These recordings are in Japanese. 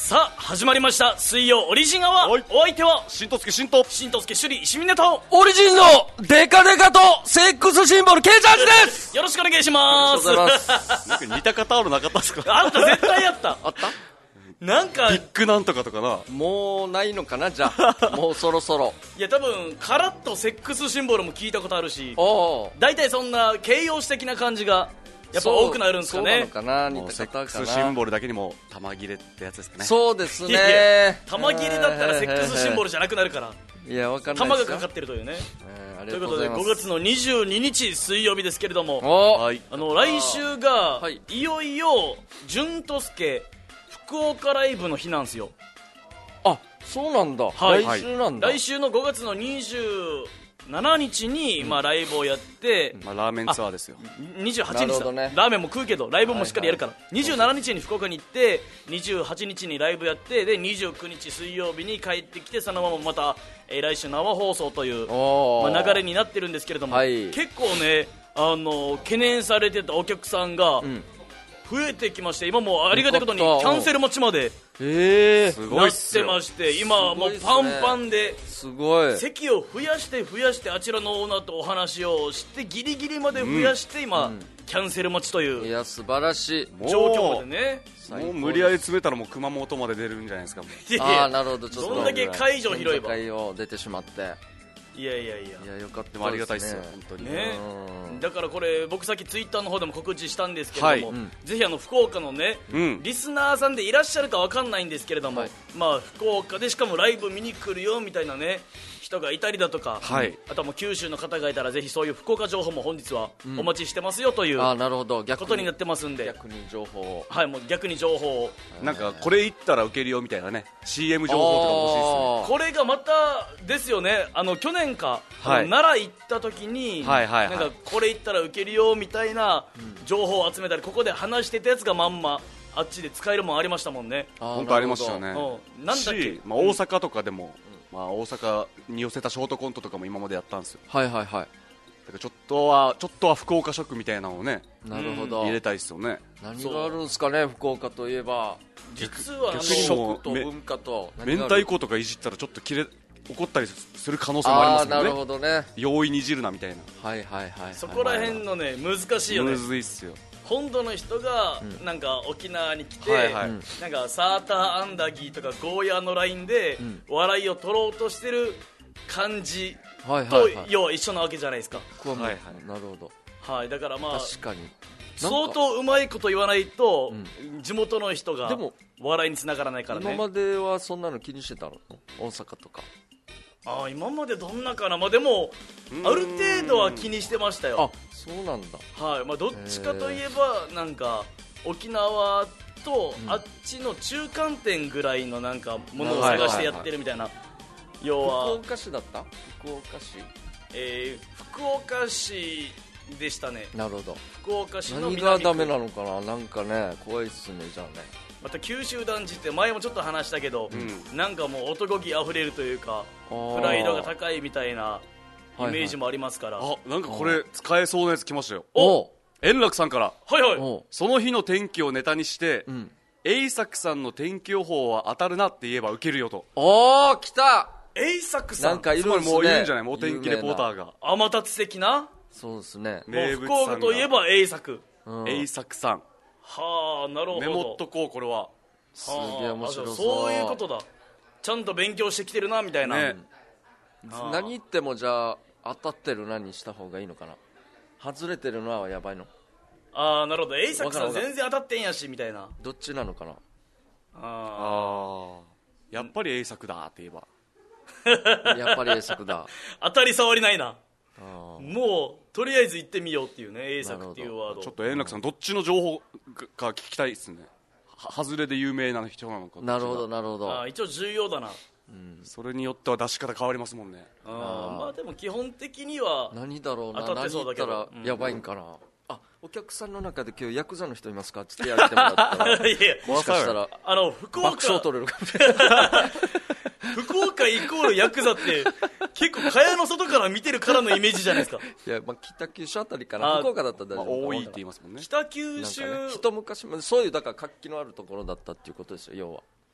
さあ始まりました水曜オリジンアワー。お相手はしんとすけしんとしんとすけ首里石峰とオリジンのデカデカとセックスシンボルケイチャージです。 よろしくお願いします。 なんか似たタオルなかったですか？ あんた絶対やったあった？ なんかビッグなんとかとかな。 もうないのかな、じゃあもうそろそろ。 いや多分カラッとセックスシンボルも聞いたことあるし、 お大体そんな形容詞的な感じがやっぱ多くなるんですかね。 そうなのかな、似セックた方かな。 スシンボルだけにも玉切れってやつですかね。 そうですいやいやね。 玉切れだったらセックスシンボルじゃなくなるからいや、わかんないですよ。 玉がかかってるというね。 ありということでがとうございます。 5月の22日水曜日ですけれども、 おはい。 来週がはいいよいよ潤とすけ福岡ライブの日なんですよ。 あ、そうなんだ、 はい来週なんだ。 来週の5月の27日に、ライブをやって、 まあラーメンツアーですよ。 28日だ、 なるほどねラーメンも食うけどライブもしっかりやるから、27日に福岡に行って28日にライブやってで29日水曜日に帰ってきてそのまままた、来週生放送という、 おー流れになってるんですけれども、 はい結構ね懸念されてたお客さんがん増えてきまして、今もうありがたいことにキよかったャンセル待ちまですなっごいっすよ。 てまして今はもうパンパンで、 すごい。 席を増やしてあちらのオーナーとお話をしてギリギリまで増やして今、キャンセル待ちといいうや、素晴らしい。 状況でね。 もう無理やり詰めたらもう熊本まで出るんじゃないですか。もういやいやああ、なるほど。ちょっとどんだけ会場広いば。 会を出てしまって。 いやいや、よかったですね。 でもありがたいっすよ本当に。 ねうんだからこれ僕さっきツイッターの方でも告知したんですけれども、 はいぜひ福岡のね、 うんリスナーさんでいらっしゃるかわかんないんですけれども、 はい福岡でしかもライブ見に来るよみたいなね人がいたりだとか、 はいあとはもう九州の方がいたらぜひそういう福岡情報も本日はお待ちしてますよというああ、なるほど。 ことになってますんで、 逆に情報を。 はい、もう逆に情報をなんかこれ言ったらウケるよみたいなね CM 情報とかも欲しいっすね。 これがまたですよね。去年か、 はい奈良行った時に、 はいはいはいなんかこれ言ったらウケるよみたいな情報を集めたり、ここで話してたやつがまんまあっちで使えるもんありましたもんね。 本当ありましたよね。 うんなんだっけし、まあ、大阪とかでも、まあ、大阪に寄せたショートコントとかも今までやったんですよ。 はいはいはい。 だからちょっとは福岡色みたいなのをねなるほど。 入れたいですよね。 何があるんですかね、福岡といえば。 実は逆にもう食と文化と明太子とかいじったらちょっと怒ったりする可能性もありますああ、なるもんね。 ほどね。 容易にじるなみたいな。 はいはいはい。 そこら辺のね難しいよね。 むずいっすよ。 本土の人がなんか沖縄に来て、 はいはいなんかサーターアンダギーとかゴーヤーのラインで笑いを取ろうとしてる感じとはいはいはい。 要は一緒なわけじゃないですか。 ここはもうはいはいなるほど。 はい、だからまあ確かに。 相当うまいこと言わないと、 ん地元の人がでも笑いにつながらないからね。 今まではそんなの気にしてたの？大阪とか。 今までどんなかな、でもある程度は気にしてましたあよ。、 そうなんだ。 はい、どっちかといえばなんか沖縄とあっちの中間点ぐらいのなんかものを探してやってるみたいな。要福は、 岡市だった？福岡市。 福岡市でしたね。 なるほど。 福岡市の何南区。 がダメなのかな、なんかね、怖いっすね、じゃあね。 また九州男児って前もちょっと話したけど、なんかもう男気あふれるというかプライドが高いみたいなイメージもありますから。 あ、なんかこれ使えそうなやつ来ましたよ。 お円楽さんからはいはい。 おその日の天気をネタにして、 ん栄作さんの天気予報は当たるなって言えばウケるよと。 おー、来た。 栄作さん、 なんかいつまりるんすね。 もう言うんじゃない、お天気レポーターが。 が。 天達的な、 そうですね。 名もう福岡といえば栄作。 栄作さん。 はあ、なるほど。 メモっとこう、これは。 すげえ面白そう。 そういうことだ。ちゃんと勉強してきてるなみたいな。 ね。 何言ってもじゃあ当たってる何した方がいいのかな。外れてるのはやばいの。 なるほど。栄作さんわかる全然当たってんやしみたいな。 どっちなのかな。 あやっぱり栄作だって言えば。 やっぱり栄作だ。 当たり障りないな。 あもうとりあえず行ってみようっていうね、栄作っていうワード。 ちょっと円楽さんどっちの情報か聞きたいですね。外れで有名な人なのか。 なるほどなるほど。 一応重要だな。 それによっては出し方変わりますもんね。 でも基本的には何だろうな。 当たってそうだけど何言ったらやばいんかな。あ、お客さんの中で今日ヤクザの人いますかってやってもらったらいやもしかしたら福岡爆笑取れるかもしれない福岡イコールヤクザって結構蚊帳の外から見てるからのイメージじゃないですか。 いや、北九州あたりかな。福岡だったら大丈夫か多いって言いますもんね。 北九州、 なんかね、一昔前そういうだから活気のあるところだったっていうことですよ、要は。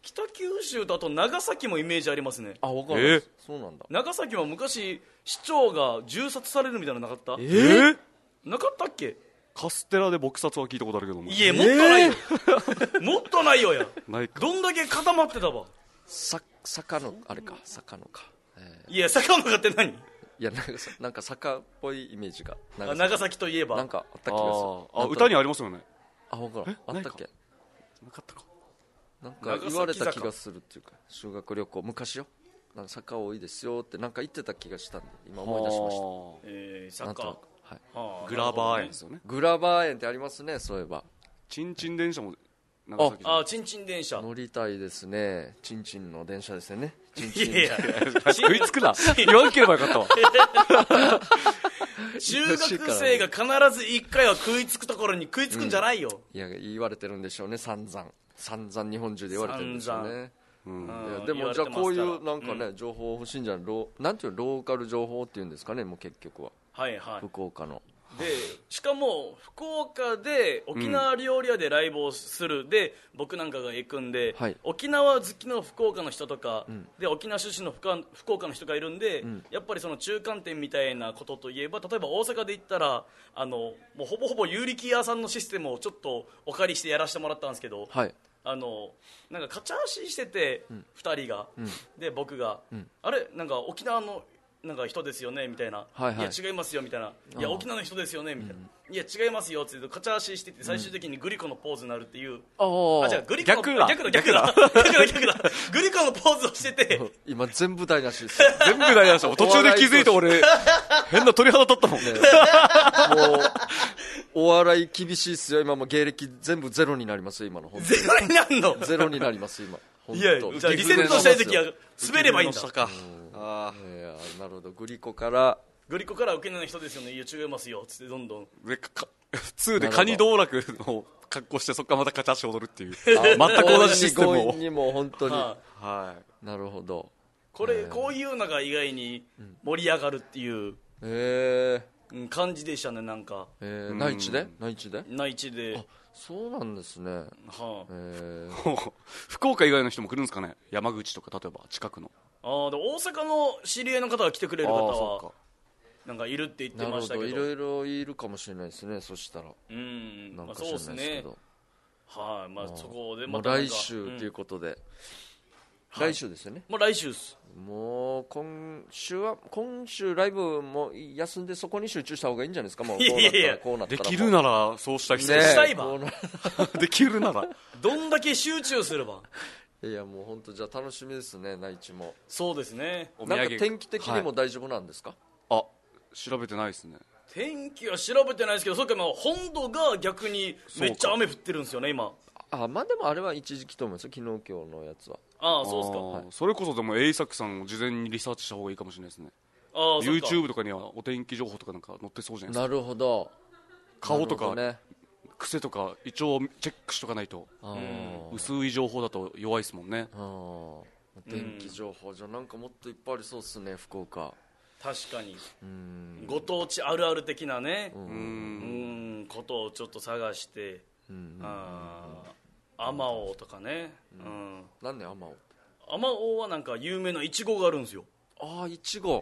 北九州とあと長崎もイメージありますね。 あ、わかんないです、そうなんだ。 長崎は昔市長が銃殺されるみたいなのなかった？なかったっけ？ カステラで撲殺は聞いたことあるけども。 いえ、もっとないよ、もっとないよや。 ないか。 どんだけ固まってたわ。 坂のあれか、坂のか、 いや、坂の中って何？ いや、なんか坂っぽいイメージが長崎といえばなんかあった気がする。 あ、歌にありますよね。 あ、わからん、あったっけ？ なかったか。 なんか言われた気がするっていうか、修学旅行昔よ、なんか坂多いですよってなんか言ってた気がしたんで今思い出しました。なんとな坂、 く、はい、 グラバー園ですよね。 グラバー園ってありますね、そういえば。 チンチン電車も長崎あ、チンチン電車。 乗りたいですね、チンチンの電車ですよね。チンいチンやいや、 食いつくな。言わんければよかったわ。 中学生が必ず一回は食いつくところに食いつくんじゃないよ。 いや、言われてるんでしょうね、散々日本中で言われてるんでしょうね。いやでもじゃあこういうなんかね、情報欲しいんじゃない、なんていうローカル情報っていうんですかね、もう結局ははいはい。 福岡の。 でしかも福岡で沖縄料理屋でライブをする、で僕なんかが行くんで、 はい、 沖縄好きの福岡の人とか、で沖縄出身の福岡の人がいるんで、やっぱりその中間点みたいなことといえば、例えば大阪で言ったらもうほぼほぼ有力屋さんのシステムをちょっとお借りしてやらせてもらったんですけど、 はい、 なんかカチャ足してて、2人が、で僕が、あれなんか沖縄のなんか人ですよねみたいな、 はいはい、 いや違いますよみたいな、いや沖縄の人ですよねみたいな、いや違いますよって言うとカチャ足してて最終的にグリコのポーズになるっていう、あ、じゃあグリコの逆だグリコのポーズをしてて今全部台無しです全部台無し。途中で気づいて俺変な鳥肌立ったもんね。 もうお笑い厳しいっすよ今。も芸歴全部ゼロになりますよ今の。 ゼロになるの？ ゼロになります今。 いや、じゃあリセットしたい時は滑ればいいんだ。 あ、いや、なるほど。グリコから沖縄の人ですよね、いや違いますよつってどんどんで2でカニ道楽の格好して、そこからまたカチャ足踊るっていう全く同じシステムを。 強引にもう本当に、 はい、 なるほど。 こういうのが意外に盛り上がるっていう感じでしたね。なんか内地でそうなんですね。 福岡以外の人も来るんですかね、山口とか例えば近くの。 で大阪の知り合いの方が来てくれる方はなんかいるって言ってましたけど、 いろいろいるかもしれないですね。そしたらなんかそうですね。はい、まあそこでまた来週ということで、来週ですよね。 もう来週です。 もう今週ライブも休んでそこに集中した方がいいんじゃないですか。もうこうなったらできるならそうしたいですね。したいばできるならどんだけ集中すれば。 いやもう本当じゃあ楽しみですね、内地も。 そうですね。 なんか天気的にも大丈夫なんですか？ 調べてないですね。 天気は調べてないですけど、そっか、本土が逆にめっちゃ雨降ってるんですよね今。 まあでもあれは一時期と思いますよ、昨日今日のやつは。 そうですか、はい、 それこそでも栄作さんを事前にリサーチした方がいいかもしれないですね。YouTube とかにはお天気情報とかなんか載ってそうじゃないですか。 なるほど。 顔とか、ね、癖とか一応チェックしとかないと、薄い情報だと弱いですもんね。 天気情報じゃなんかもっといっぱいありそうですね、福岡。 確かにご当地あるある的なね、ことをちょっと探して、あまおうとかね。 なんであまおう？ あまおうはなんか有名ないちごがあるんですよ。 いちご。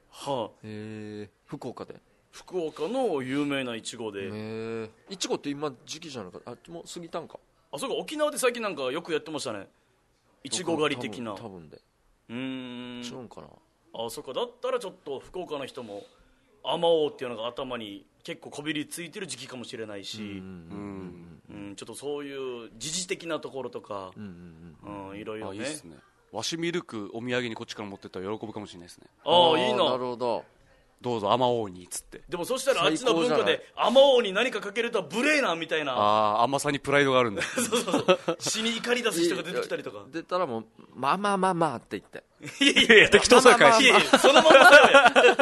福岡で。 福岡の有名ないちごで。 いちごって今時期じゃなかった？もう過ぎたんか。 そうか、沖縄で最近なんかよくやってましたね、いちご狩り的な。 多分で違うんかな。 そうか、だったらちょっと福岡の人もあまおうっていうのが頭に結構こびりついてる時期かもしれないし、ちょっとそういう時事的なところとか、いろいろね。いいですね。 わしミルクお土産にこっちから持ってったら喜ぶかもしれないですね。 いいな。 なるほど。 どうぞあまおうにっつって。 でもそしたらあっちの文化であまおうに何かかけると無礼なみたいな。 甘さにプライドがあるんだ。 そう死に怒り出す人が出てきたりとか。 出たらもうまあって言って。 いや適当さかい。 そのままだよ。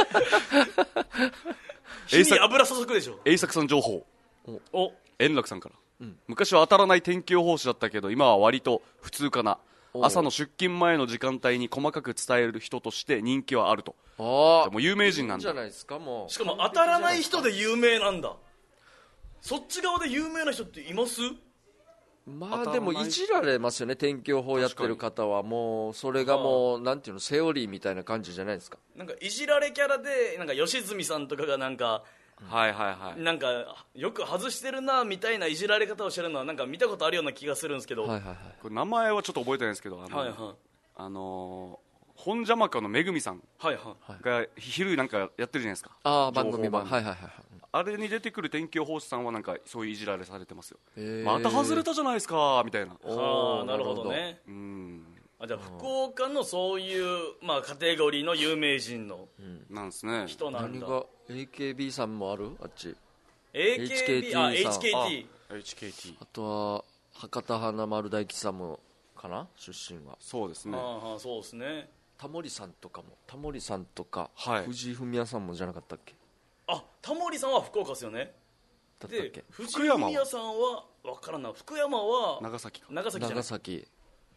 火に油注ぐでしょ。 栄作さん情報。円楽さんから、昔は当たらない天気予報士だったけど今は割と普通かな。朝の出勤前の時間帯に細かく伝える人として人気はあると。でも有名人なんだ。 じゃないですか。もうしかも当たらない人で有名なんだ。そっち側で有名な人っています？ まあでもいじられますよね、天気予報やってる方は。もうそれがもうなんていうの、セオリーみたいな感じじゃないですか。 なんかいじられキャラでなんか吉住さんとかがなんか、 はいはいはい、 なんかよく外してるなみたいないじられ方をしてるのはなんか見たことあるような気がするんですけど、 はいはいはい、 これ名前はちょっと覚えてないんですけど、 はいはい、 本邪魔家のめぐみさんはいはい、 が昼なんかやってるじゃないですか、 番組版、はいはいはい、 あれに出てくる天気予報士さんはなんかそういういじられされてますよ。また外れたじゃないですかみたいな。 ああ、なるほどね。じゃあ福岡のそういう、まあ、カテゴリーの有名人のなんですね。 人なんだ。 何が AKB さんもある、あっち AKB、あ、HKT、 あとは博多華丸大吉さんもかな、出身は。 そうですね。 そうですね。 タモリさんとかも、タモリさんとか、 はい、 藤井フミヤさんもじゃなかったっけ。 あ、タモリさんは福岡ですよね。 だったっけ。 藤井フミヤさんは分からんな、福山は長崎か。 長崎じゃない。 長崎。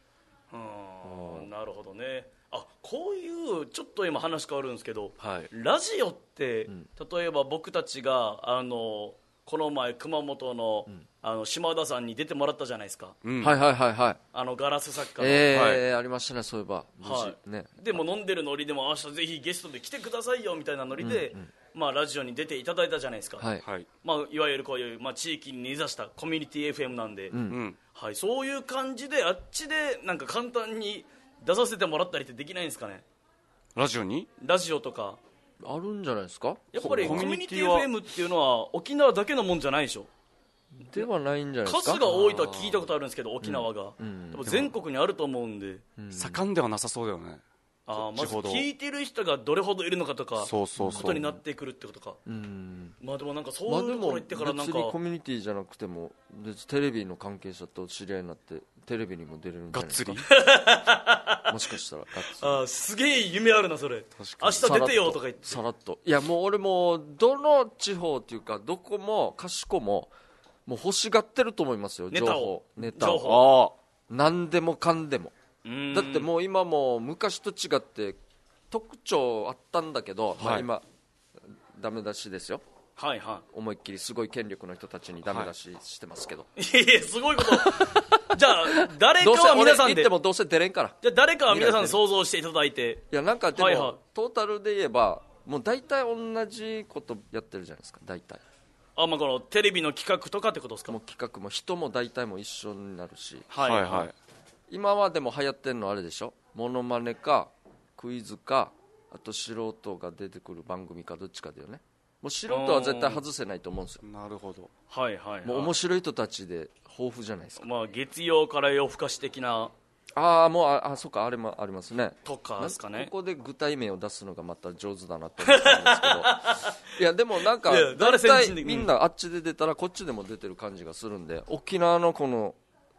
なるほどね。あ、こういうちょっと今話変わるんですけど、 はい、 ラジオって、例えば僕たちがこの前熊本の、島田さんに出てもらったじゃないですか、 はいはいはいはい、 ガラス作家の、 はい、ありましたね、そういえば無事、ね、 でも飲んでるノリでも明日ぜひゲストで来てくださいよみたいなノリで、まあ、ラジオに出ていただいたじゃないですか、 はい、 まあ、いわゆるこういう、まあ、地域に根ざしたコミュニティ FM なんで、はい、そういう感じであっちでなんか簡単に出させてもらったりってできないんですかね、 ラジオに、 ラジオとかあるんじゃないですか。 やっぱりコミュニティ FM っていうのは沖縄だけのもんじゃないでしょ。 ではないんじゃないですか。 数が多いとは聞いたことあるんですけど、沖縄が、でも全国にあると思うんで、 盛んではなさそうだよね。 まず聞いてる人がどれほどいるのかとか、 そうことになってくるってことか。まあでもなんかそういうところ行ってからなんか、 別にコミュニティじゃなくてもテレビの関係者と知り合いになってテレビにも出れるんじゃないですか。もしかしたらガッツリ。 すげえ夢あるなそれ。明日出てよとか言って。 さらっと。いやもう俺もどの地方っていうかどこもかしこももう欲しがってると思いますよ、情報、ネタを。何でもかんでも。だってもう今も昔と違って特徴あったんだけど、まあ、今ダメ出しですよ、 はいはい、 思いっきりすごい権力の人たちにダメ出ししてますけど、 いやいやすごいことじゃあ誰かは皆さんで、 どうせ俺言ってもどうせ出れんから、 じゃあ誰かは皆さん想像していただいて、 いやなんかでも、トータルで言えばもう大体同じことやってるじゃないですか、大体。 まあ、このテレビの企画とかってことですか。 もう企画も人も大体も一緒になるし、 はいはい、 今はでも流行ってるのあれでしょ、モノマネかクイズか、あと素人が出てくる番組かどっちかだよね。もう素人は絶対外せないと思うんですよ。 なるほど、 はいはい、はい、 もう面白い人たちで豊富じゃないですか。 まあ、月曜から夜更かし的な、 もうそうか、あれもありますねとかですかね。 ここで具体名を出すのがまた上手だなと思ったんですけどいやでもなんか大体みんなあっちで出たらこっちでも出てる感じがするんで、沖縄のこの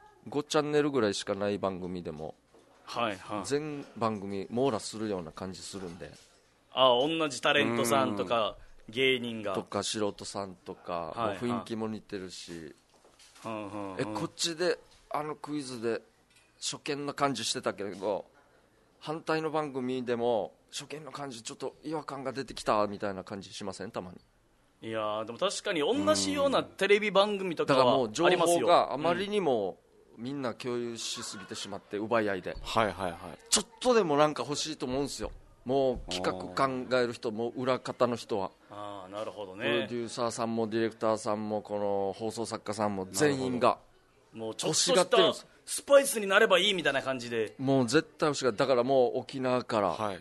5チャンネルぐらいしかない番組でも、 はいはい、 全番組網羅するような感じするんで、 同じタレントさんとか芸人がとか素人さんとか、 はいはい、 雰囲気も似てるし、 こっちでクイズで初見の感じしてたけど反対の番組でも初見の感じちょっと違和感が出てきたみたいな感じしません、たまに。 いやでも確かに同じようなテレビ番組とかはありますよ。 だからもう情報があまりにも、みんな共有しすぎてしまって奪い合いで、 はいはいはい、 ちょっとでもなんか欲しいと思うんですよ、もう企画考える人も裏方の人は。 なるほどね。 プロデューサーさんもディレクターさんもこの放送作家さんも全員がもうちょっとしたスパイスになればいいみたいな感じで、 もう絶対欲しがって、だからもう沖縄から、 はい、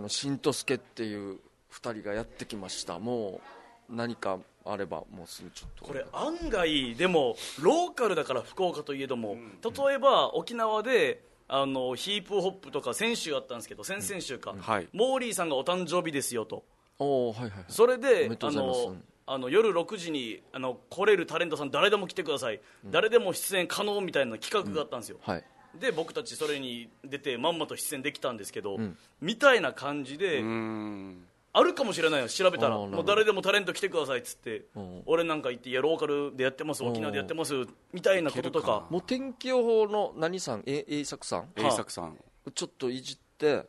新とすけっていう2人がやってきました。もう何かあればもうすぐちょっとこれ案外でもローカルだから福岡といえども、例えば沖縄でヒープホップとか先週あったんですけど、先々週か、 はい、 モーリーさんがお誕生日ですよと、 はいはい、 それで夜6時に来れるタレントさん誰でも来てください、誰でも出演可能みたいな企画があったんですよ、 はい、 で僕たちそれに出てまんまと出演できたんですけど、みたいな感じであるかもしれないよ、調べたらもう誰でもタレント来てくださいっつって、俺なんか言って、いやローカルでやってます、沖縄でやってますみたいなこととか、 もう天気予報の何さん、栄作さん、 栄作さんちょっといじって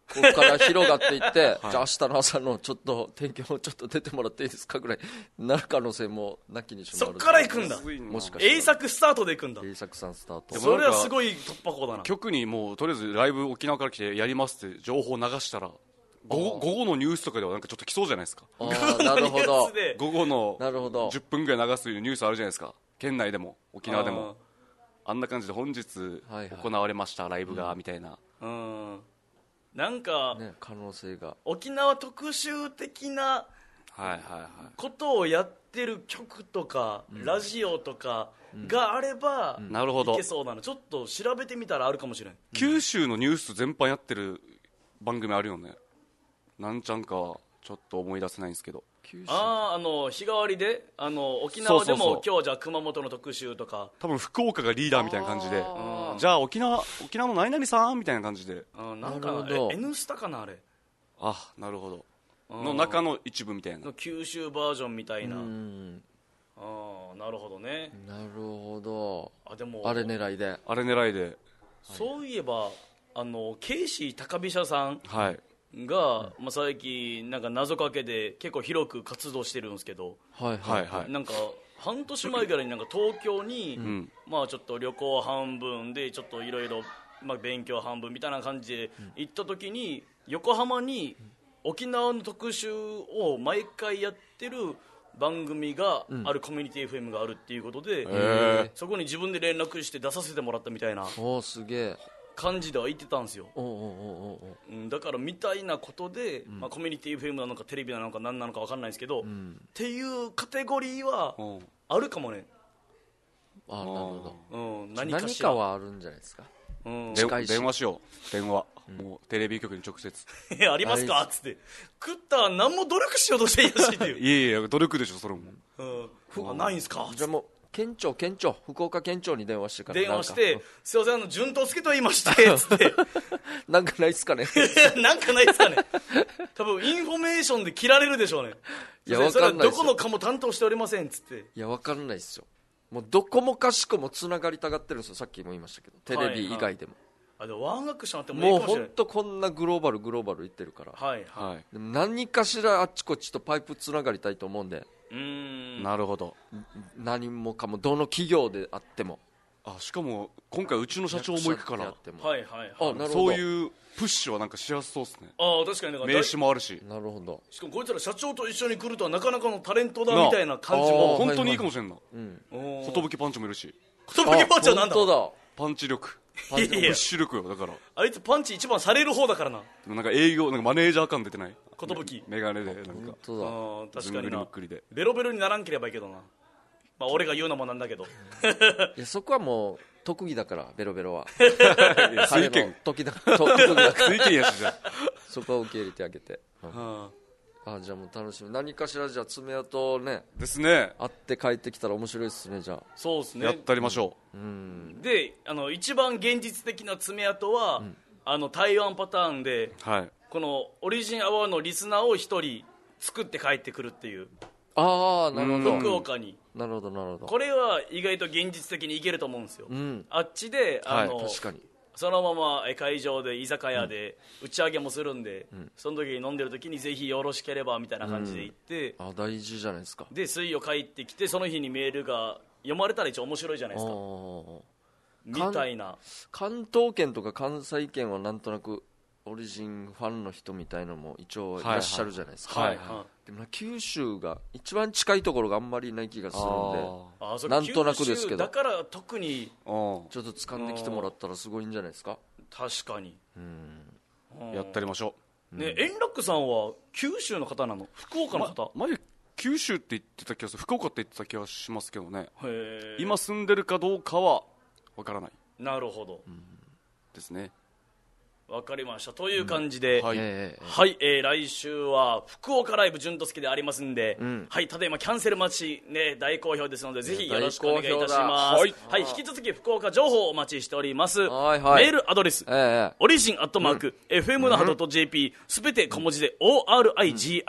ここから広がっていって、じゃあ明日の朝のちょっと天気をちょっと出てもらっていいですかぐらいなる可能性もなきにしもある。 そっから行くんだ。 もしかしたら栄作スタートで行くんだ。 栄作さんスタート。 それはすごい突破口だな。 局にもうとりあえずライブ沖縄から来てやりますって情報を流したら午後のニュースとかではなんかちょっと来そうじゃないですか。 なるほど。 午後のなるほど 10分ぐらい流すニュースあるじゃないですか。県内でも沖縄でもあんな感じで本日行われましたライブがみたいな。 なんか、 ね、可能性が沖縄特集的なことをやってる曲とか、ラジオとかがあれば、 なるほど、 いけそうなの。ちょっと調べてみたらあるかもしれん。 九州のニュース全般やってる番組あるよね。なんちゃんかちょっと思い出せないんですけど。 日替わりで沖縄でも今日じゃあ熊本の特集とか、 多分福岡がリーダーみたいな感じで、じゃあ沖縄の何々さんみたいな感じで、 なんかNスタかなあれ。 なるほど。の中の一部みたいな九州バージョンみたいな。なるほどね。 なるほど。 でもあれ狙いでそういえばケイシー高飛車さんが、最近なんか謎かけで結構広く活動してるんですけど、なんか半年前ぐらいになんか東京に、ちょっと旅行半分でちょっといろいろ勉強半分みたいな感じで行った時に、横浜に沖縄の特集を毎回やってる番組があるコミュニティ FM があるっていうことで、そこに自分で連絡して出させてもらったみたいなすげえ感じでは言ってたんですよ。だからみたいなことで、コミュニティ FM なのかテレビなのか何なのか分かんないですけど、っていうカテゴリーはあるかもね。 なるほど。 何かはあるんじゃないですか。 電話しよう。電話、もうテレビ局に直接ありますかっつって。食ったら何も努力しようとしていやしいっていう。 いや努力でしょそれも。 ないんすか。 じゃあもう県庁福岡県庁に電話してから電話して「すいません順当助と言いまして」つってなんかないっすかねなんかないっすかね。多分インフォメーションで切られるでしょうね。 いや、それはどこの課も担当しておりませんっつって。 いや、分かんないっすよ。もうどこもかしこもつながりたがってるんですよ。さっきも言いましたけどテレビ以外でも、 でもワンアクションあってもいいかもしれない。 もう本当こんなグローバル言ってるから、でも何かしらあっちこっちとパイプつながりたいと思うんで。 なるほど。 何もかもどの企業であっても。 しかも今回うちの社長も行くからそういうプッシュはなんかしやすそうですね。 確かに名刺もあるし。 なるほど。 しかもこいつら社長と一緒に来るとはなかなかのタレントだみたいな感じも本当にいいかもしれんな。寿パンチもいるし。 寿パンチはなんだ。 本当だ。 パンチ力プッシュ力よ。だからあいつパンチ一番される方だからな。 でもなんか営業なんかマネージャー感出てない。 寿メガネでなんか本当だ。 確かにな。 でベロベロにならんければいいけどな。俺が言うのもなんだけどいや、そこはもう特技だからベロベロは水拳特技だから水拳やしじゃそこは受け入れてあげて、じゃあもう楽しみ。何かしらじゃあ爪痕ねですね。 会って帰ってきたら面白いですね。じゃあそうですね、 やってありましょう。で一番現実的な爪痕は、台湾パターンで、このオリジンアワーのリスナーを一人作って帰ってくるっていう。 なるほど。 福岡に。 なるほど。 これは意外と現実的にいけると思うんですよ。あっちで確かにそのまま会場で居酒屋で打ち上げもするんで、その時に飲んでる時にぜひよろしければみたいな感じで行って、 大事じゃないですか。 で水曜帰ってきてその日にメールが読まれたら一応面白いじゃないですかみたいな。 関東圏とか関西圏はなんとなくオリジンファンの人みたいのも一応いらっしゃるじゃないですか。でも九州が一番近いところがあんまりない気がするんで、なんとなくですけど、 だから特にちょっと掴んできてもらったらすごいんじゃないですか。 確かに。 やってありましょう。円楽さんは九州の方なの？福岡の方？ 前九州って言ってた気がする。福岡って言ってた気がしますけどね。今住んでるかどうかはわからない。 なるほどですね。 わかりました。という感じで、来週は福岡ライブ順と好きでありますんで、ただいまキャンセル待ち、大好評ですので、ぜひよろしくお願いいたします。引き続き福岡情報お待ちしております。メールアドレス、オリジン@fm 那覇 .jp、 すべて小文字で origin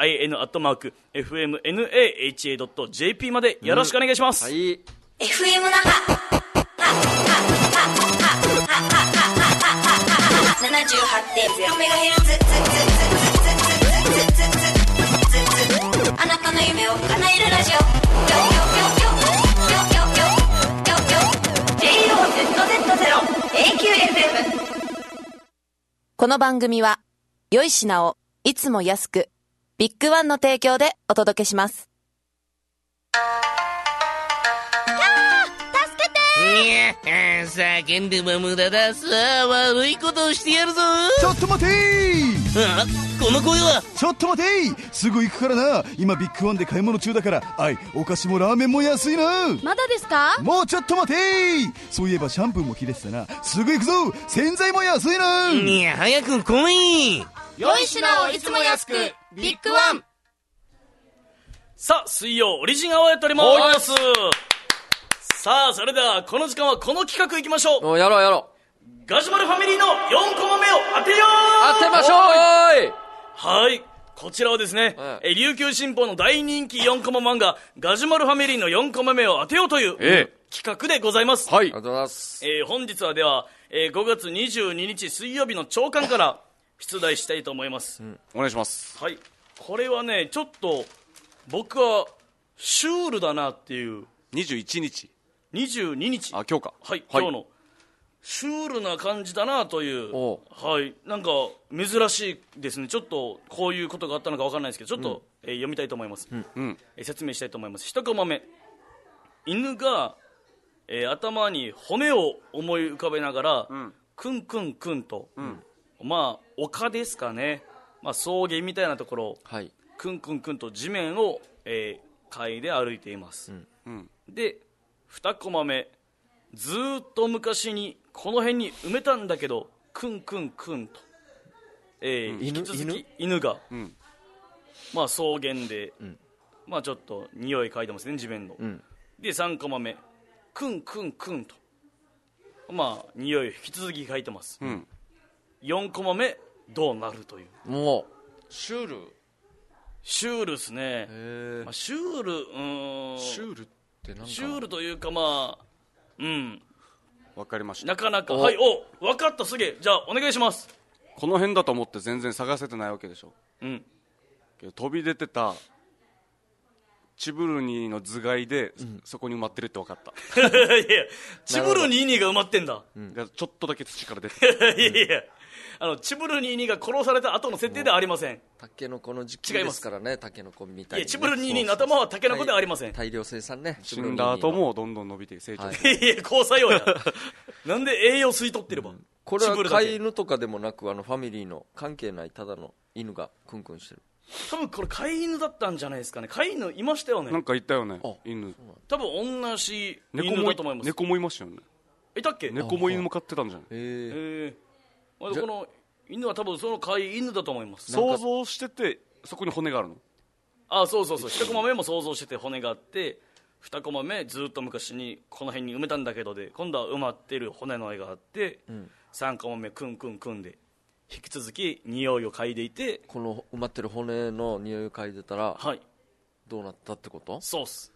@fmnaha.jp までよろしくお願いします。 FM 那覇あなたの夢を叶えるラジオ。JOZZ0AQFM。 この番組は良い品をいつも安くビッグワンの提供でお届けします。 叫んでも無駄だ。さあ悪いことをしてやるぞ。 ちょっと待てー。 あ、この声は。 ちょっと待てー。すぐ行くからな。今ビッグワンで買い物中だから。お菓子もラーメンも安いな。 まだですか。 もうちょっと待てー。そういえばシャンプーも切れてたな。すぐ行くぞ。洗剤も安いな。 いや早く来い。 良い品をいつも安くビッグワン。 さあ水曜オリジンアワーやっております。さあそれではこの時間はこの企画いきましょう。 やろう。 ガジュマルファミリーの4コマ目を当てよう。 当てましょう。 はい、こちらはですね、琉球新報の大人気4コマ漫画ガジュマルファミリーの4コマ目を当てようという、企画でございます。 はい、ありがとうございます。 本日はでは、5月22日水曜日の朝刊から出題したいと思います、 お願いします。 はい、これはねちょっと僕はシュールだなっていう。 21日 22日、 あ、今日か。 はい、今日のシュールな感じだなという、はい、なんか珍しいですね。ちょっとこういうことがあったのか分からないですけど、ちょっと、読みたいと思います、説明したいと思います。1コマ目、犬が、頭に骨を思い浮かべながら、クンクンクンと、まあ丘ですかね、まあ、草原みたいなところを、クンクンクンと地面を、嗅いで歩いています、で2コマ目、ずーっと昔にこの辺に埋めたんだけどクンクンクンと、引き続き犬が、まあ草原で、まあちょっと匂い嗅いでますね地面の、で3コマ目、クンクンクンとまあ匂いを引き続き嗅いでます、4コマ目、どうなるという。 もうシュールですね、まあ、シュールってなんかシュールというかまあわかりました。 なかなか、はい、お、分かった、すげえ。じゃあお願いします。 この辺だと思って全然探せてないわけでしょ。けど飛び出てたチブルニーの頭蓋で、そこに埋まってるって分かった。 いやチブルニーニーが埋まってんだ、 がちょっとだけ土から出ていやチブルニーニーが殺された後の設定ではありません。 タケノコの時期ですからね、タケノコみたいに、 いやチブルニーニーの頭はタケノコではありません。 大量生産ね。 死んだ後もどんどん伸びて成長する、いや交際用やなんで栄養吸い取ってれば、 これは飼い犬とかでもなくファミリーの関係ないただの犬がクンクンしてる。 多分これ飼い犬だったんじゃないですかね。飼い犬いましたよね。 なんかいたよね、犬。 多分同じ犬だと思います。 猫もいましたよね。 いたっけ。 猫も犬も飼ってたんじゃない。 この犬は多分その飼い犬だと思います。 想像しててそこに骨があるの。 あ、そう1コマ目も想像してて骨があって、2コマ目ずっと昔にこの辺に埋めたんだけどで今度は埋まってる骨の絵があって、3コマ目クンクンクンで引き続き匂いを嗅いでいて、 この埋まってる骨の匂いを嗅いでたら、どうなったってこと。 そうっす。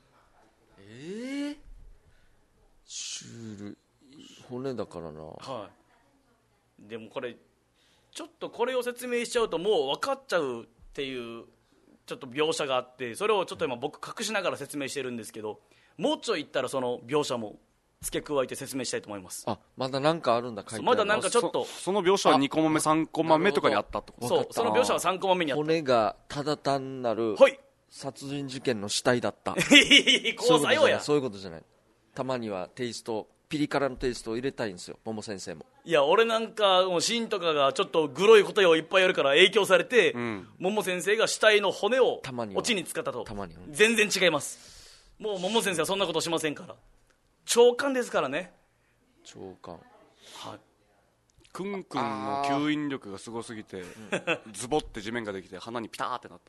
シュール骨だからな。 でもこれちょっとこれを説明しちゃうともう分かっちゃうっていうちょっと描写があって、それをちょっと今僕隠しながら説明してるんですけど、もうちょい言ったらその描写も付け加えて説明したいと思います。 まだなんかあるんだ。書いてある。 まだなんかちょっとその描写は2コマ目3コマ目とかにあったってこと。 そう、その描写は3コマ目にあった。 骨がただ単なる殺人事件の死体だった交際用や。 そういうことじゃない。たまにはテイスト、ピリ辛のテイストを入れたいんですよ、桃先生も。 いや俺なんかもうシーンとかがちょっとグロいことをいっぱいやるから影響されて、桃先生が死体の骨をオチに使ったと。全然違います。もう桃先生はそんなことしませんから。長官ですからね。 長官。 クンクンの吸引力がすごすぎて、ズボって地面ができて鼻にピターってな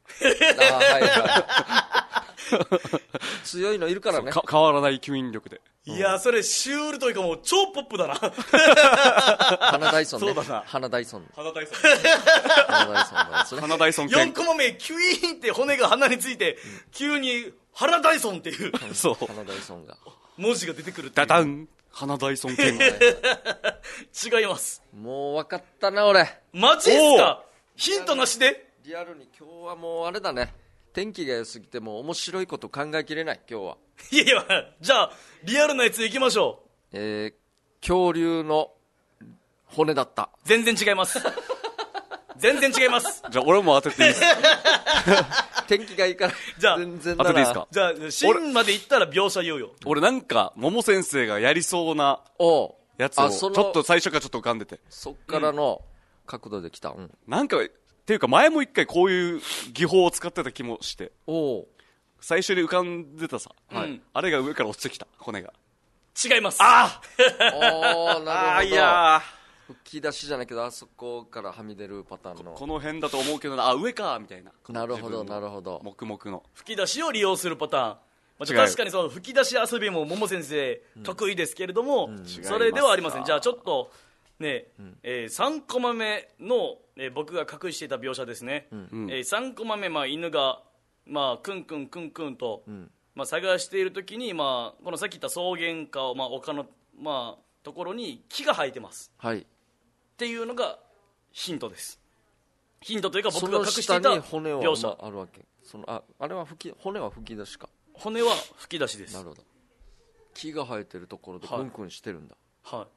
った強いのいるからね。 変わらない吸引力で。 いやそれシュールというかもう超ポップだな。 花ダイソンね。 そうだな。 花ダイソン。 花ダイソン。 花ダイソン。 4コマ目キュイーンって骨が鼻について、急に花ダイソンっていうそう花ダイソンが文字が出てくるっていう。 ダダン花ダイソン犬違います。 もう分かったな俺。 マジっすか？ヒントなしで？ リアルに今日はもうあれだね、天気が良すぎてもう面白いこと考えきれない今日は。 いやいや、じゃあリアルなやついきましょう。 恐竜の骨だった。 全然違います全然違います。 じゃあ俺も当てていいですか？ 天気がいいからじゃあ全然当てていいですか？ じゃあ芯までいったら描写言うよ。 俺なんか桃先生がやりそうなやつをちょっと最初からちょっと浮かんでて、 そっからの角度できた、 なんかっていうか前も一回こういう技法を使ってた気もして、最初に浮かんでたさ、あれが上から落ちてきた骨が違います。 なるほど。 いや吹き出しじゃないけどあそこからはみ出るパターンのこの辺だと思うけどな、上かみたいな。 なるほどなるほど。 黙々の吹き出しを利用するパターン、確かにその吹き出し遊びも桃先生得意ですけれども、それではありません。じゃあちょっとね、3コマ目の、僕が隠していた描写ですね。3コマ目、犬が、クンクンクンクンと、探しているときに、このさっき言った草原か、丘の、ところに木が生えてます、っていうのがヒントです。ヒントというか僕が隠していた描写。 あるわけ。あれは骨は吹き出しか。 骨は吹き出しです。 なるほど。木が生えてるところでクンクンしてるんだ。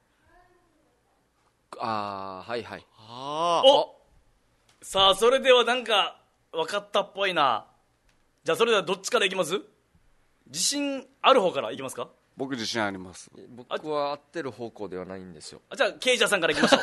はいはい。 さあそれではなんか分かったっぽいな。じゃあそれではどっちからいきます？自信ある方からいきますか？ 僕自信あります。 僕は合ってる方向ではないんですよ。 じゃあケイジャーさんからいきましょう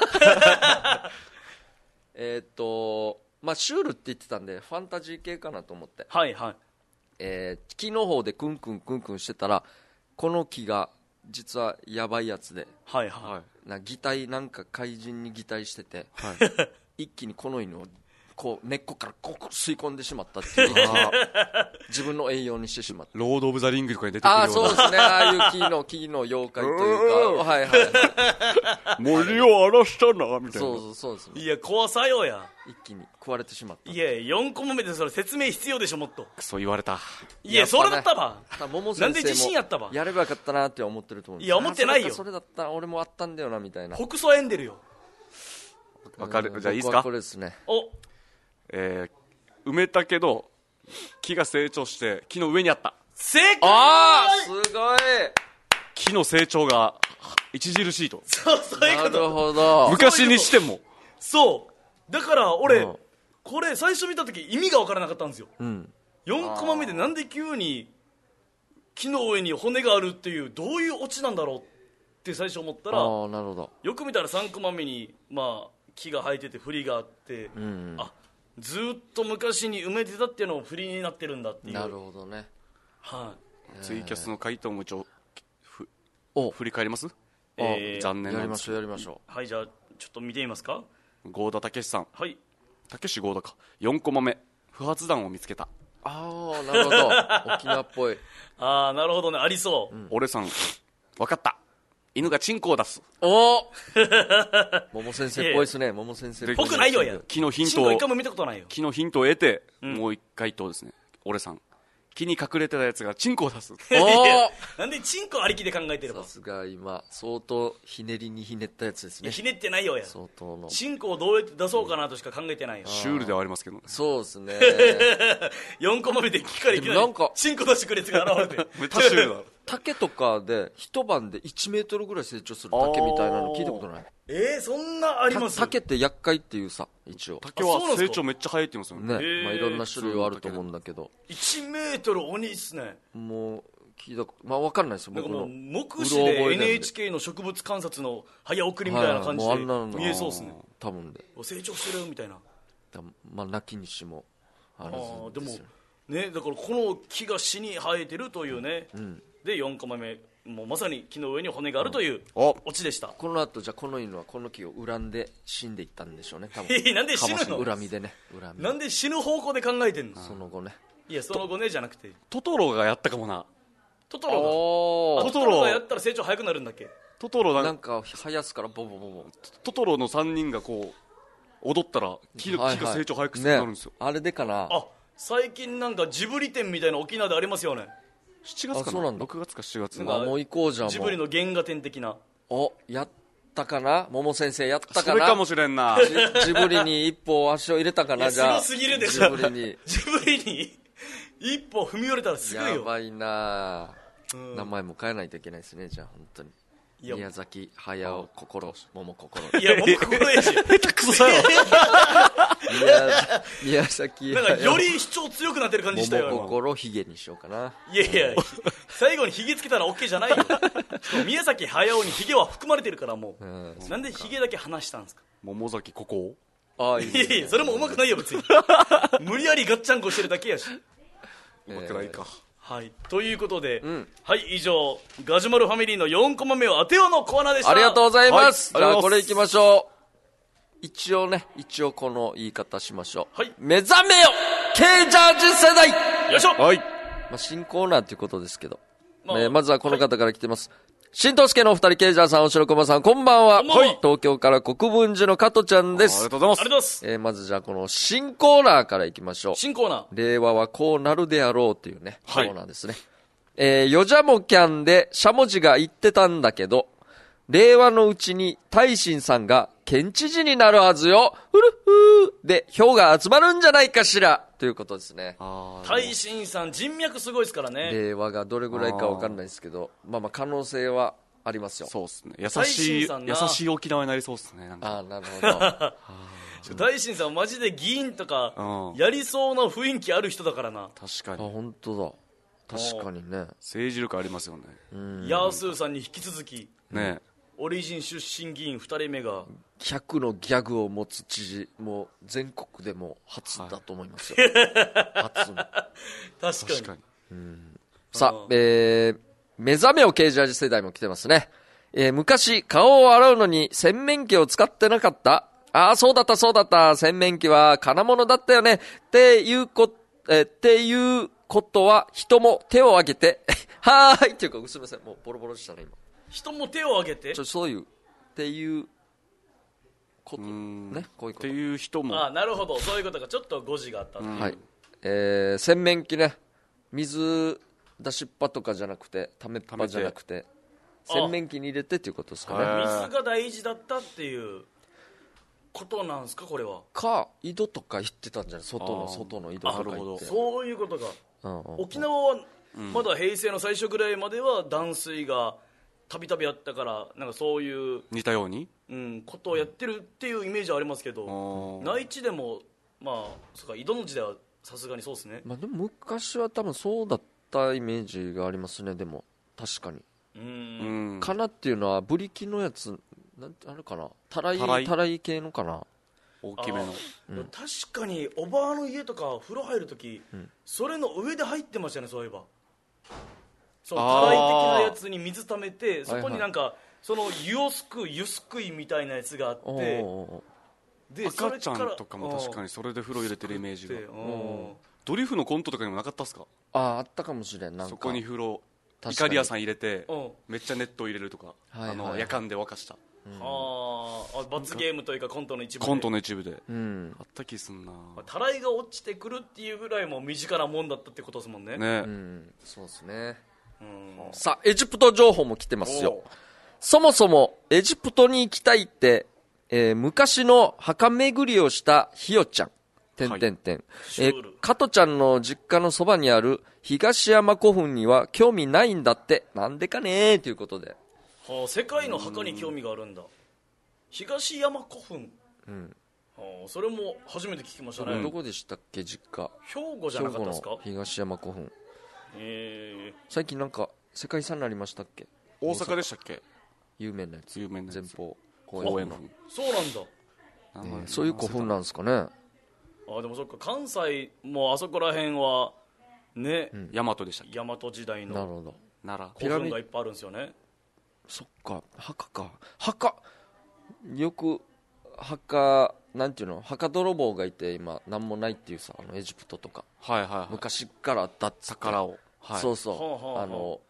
シュールって言ってたんでファンタジー系かなと思って、木の方でクンクンクンクンしてたら、この木が実はやばいやつで、擬態、なんか怪人に擬態してて、一気にこの犬をこう根っこからこう吸い込んでしまったっていう自分の栄養にしてしまった。 ロード・オブ・ザ・リングとかに出てくるような。 そうですね、ああいう木の妖怪というか森を荒らしたなみたいな。 そうですね。 いや怖さよや。 一気に食われてしまった。 いや4個目でそれ説明必要でしょ、もっと。 クソ言われた。 いやそれだったば、なんで自信やったば。 やればよかったなって思ってると思うんです。 いや思ってないよ。 それだったら俺もあったんだよなみたいな。 北総エンデルよ。 わかる。じゃあいいですか？ これですね。 埋めたけど木が成長して木の上にあった。 正解。 すごい。 木の成長が著しいと。 そういうこと。なるほど。 昔にしても。 そうだから俺、これ最初見た時意味が分からなかったんですよ。4コマ目でなんで急に木の上に骨があるっていうどういうオチなんだろうって最初思ったら、 なるほど。 よく見たら3コマ目に木が生えてて振りがあって、ずっと昔に埋めてたっていうのを振りになってるんだっていう。 なるほどね。 ツイキャスの回答も一応振り返ります？残念なんです。 やりましょう。 はい、じゃあちょっと見てみますか。 郷田武さん。 はい。 武郷田か。4コマ目、不発弾を見つけた。 なるほど。沖縄っぽい。 なるほどね、ありそう。 俺さん、分かった。犬がチンコを出す。 桃先生っぽいですね。桃先生っぽい。 僕ないよや。 木のヒントを一回も見たことないよ。 木のヒントを得て、もう一回とですね。俺さん、木に隠れてたやつがチンコを出す。 なんでチンコありきで考えてれば。 さすが今相当ひねりにひねったやつですね。 ひねってないよや。 相当のチンコをどうやって出そうかなとしか考えてないよ。 シュールではありますけどね。 そうですね。 4コマ目で木からいきなりチンコ出してくるやつが現れて。 めっちゃシュールだ。 竹とかで一晩で1メートルぐらい成長する竹みたいなの聞いたことない？ そんなあります？ 竹って厄介っていうさ、一応竹は成長めっちゃ早いって言いますよね。 いろんな種類はあると思うんだけど、 1メートル鬼っすね。 もう聞いた分かんないですよ。僕の目視で NHK の植物観察の早送りみたいな感じで見えそうっすね。 多分で成長してるみたいな。 なきにしもあるんですよ。 でもね、だからこの木が死に生えてるというね、で4コマ目、もうまさに木の上に骨があるというオチでした。 この後じゃあこの犬はこの木を恨んで死んでいったんでしょうね、多分。 なんで死ぬの？ 恨みでね。 なんで死ぬ方向で考えてんの？ その後ね。 いやその後ねじゃなくて、 トトロがやったかもな。 トトロがやったら成長早くなるんだっけ？ トトロなんか生やすからボボボボ。 トトロの3人がこう踊ったら木が成長早くなるんですよ。 あれでかな。 最近なんかジブリ展みたいな沖縄でありますよね。 7月かな、6月か7月なんかもう行こうじゃん。 ジブリの原画展的な。 やったかな、桃先生やったかな。 それかもしれんな。 ジブリに一歩足を入れたかな。じゃあすごすぎるでしょ。 ジブリに一歩踏み寄れたらすごいよ。 やばいな、名前も変えないといけないですね。じゃあ本当に宮崎駿心桃心。 いや桃心やし下手くそだよ。 宮崎なんかより主張強くなってる感じしたよ。 桃心ヒゲにしようかな。 いやいや、最後にヒゲつけたら OK じゃないよ。宮崎駿にヒゲは含まれてるからもう、なんでヒゲだけ離したんですか。 桃崎ここ。 いやいや、それもうまくないよ別に。無理やりガッチャンコしてるだけやし。 うまくないか。 はい、ということで、はい、以上ガジュマルファミリーの4コマ目を当てようのコーナーでした。 ありがとうございます、 はい、 じゃあこれいきましょう。一応この言い方しましょう。 はい、 目覚めよ K ジャージ世代。 よいしょ。 はい、 新コーナーということですけど、まずはこの方から来てます、新藤助のお二人、ケイジャーさん、おしろこまさん、こんばんは。 はい、 東京から国分寺の加トちゃんです。 ありがとうございます。 ありがとうございます。 まずじゃあこの新コーナーからいきましょう。 新コーナー、 令和はこうなるであろうというね、コーナーですね。よじゃもキャンでしゃもじが言ってたんだけど、令和のうちに大臣さんが県知事になるはずよ、ふるふーで票が集まるんじゃないかしらということですね。 大臣さん人脈すごいですからね。 令和がどれぐらいか分かんないですけど、まあ可能性はありますよ。 そうですね、優しい沖縄になりそうですね。なんかなるほど。 大臣さんマジで議員とかやりそうな雰囲気ある人だからな。 確かに。 本当だ、確かにね。 政治力ありますよね。 ヤースーさんに引き続きね、 オリジン出身議員2人目が 100のギャグを持つ知事、もう全国でも初だと思いますよ。初の。 確かに。 さあ、目覚めをケージャージ世代も来てますね。昔顔を洗うのに洗面器を使ってなかった。そうだった、洗面器は金物だったよねっていうことは人も手を挙げてはーいっていうか、すみません、もうボロボロでしたね今。 人も手を挙げてそういうっていうことね、こういうことっていう人も。 なるほど、そういうことがちょっと誤字があった。 はい、洗面器ね、水出しっぱとかじゃなくてためっぱじゃなくて洗面器に入れてっていうことですかね。 水が大事だったっていうことなんですか、これは。 井戸とか行ってたんじゃない、外の井戸とか行って。 そういうことか。沖縄はまだ平成の最初ぐらいまでは断水がたびたびあったから、なんかそういう似たように、 ことをやってるっていうイメージはありますけど、内地でもそうか、井戸の時代はさすがにそうですね。 でも昔は多分そうだったイメージがありますね。でも確かにかなっていうのはブリキのやつなんてあるかな、たらい系のかな、 大きめの。 確かにおばあの家とか風呂入るとき、それの上で入ってましたね、そういえば。そのたらい的なやつに水溜めて、そこになんかその湯すくいみたいなやつがあって、 で赤ちゃんとかも確かにそれで風呂入れてるイメージが。ドリフのコントとかにもなかったっすか。 あったかもしれん。なんかそこに風呂イカリアさん入れてめっちゃ熱湯入れるとか、夜間で沸かした。 罰ゲームというかコントの一部であった気すんな。 たらいが落ちてくるっていうぐらいも身近なもんだったってことですもんね。 そうですね。さあ、エジプト情報も来てますよ。そもそもエジプトに行きたいって、昔の墓巡りをしたひよちゃん加トちゃんの実家のそばにある東山古墳には興味ないんだって。なんでかねーということで、 世界の墓に興味があるんだ。東山古墳、それも初めて聞きましたね。 どこでしたっけ、実家。 兵庫じゃなかったですか。 東山古墳、最近なんか世界遺産になりましたっけ。 大阪でしたっけ。 有名なやつ、前方公園の。そうなんだ、 そういう古墳なんですかね。 でもそっか、関西もあそこら辺はね、 大和でしたっけ。 大和時代の。 なるほど。 奈良古墳がいっぱいあるんですよね。 そっか、墓よくなんていうの、墓泥棒がいて今なんもないっていうさ、エジプトとか、昔からあった宝を、そうそう、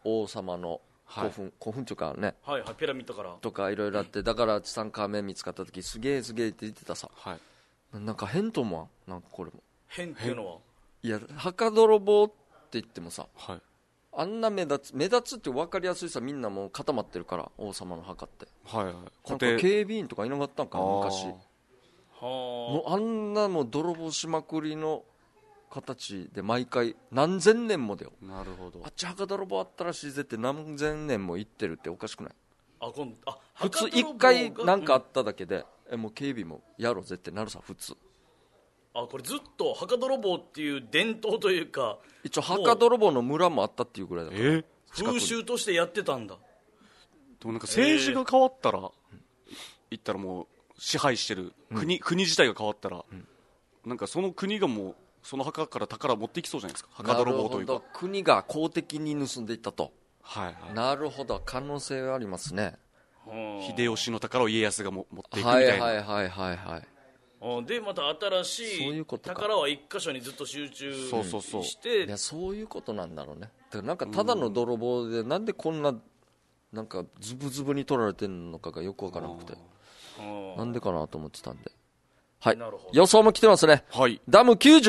王様の古墳っていうかね、 ピラミッドからとかいろいろあって、だからツタンカーメン見つかった時すげえって言ってたさ。なんか変と思わん。なんかこれも変っていうのは、 いや、墓泥棒って言ってもさ、 あんな目立つって分かりやすいさ、みんなもう固まってるから、王様の墓って。 はいはい。 なんか警備員とかいなかったんかな昔。もうあんなもう泥棒しまくりの形で毎回何千年もだよ。 なるほど。 あっち墓泥棒あったらしいぜって何千年も行ってるっておかしくない？普通1回なんかあっただけで、もう警備もやろうぜってなるさ、普通。 これずっと墓泥棒っていう伝統というか、 一応墓泥棒の村もあったっていうぐらいだから、 風習としてやってたんだ。 でもなんか政治が変わったら、言ったらもう支配してる国自体が変わったら、なんかその国がもうその墓から宝持っていきそうじゃないですか。墓泥棒というか。 なるほど、国が公的に盗んでいったと。 はいはい。 なるほど、可能性がありますね。 秀吉の宝を家康が持っていくみたいな。 はいはいはいはい。 でまた新しい宝は一箇所にずっと集中して、 いやそういうことなんだろうね。だからなんかただの泥棒でなんでこんななんかズブズブに取られてるのかがよくわからなくて、なんでかなと思ってたんで。はい、予想も来てますね。 はい、 ダム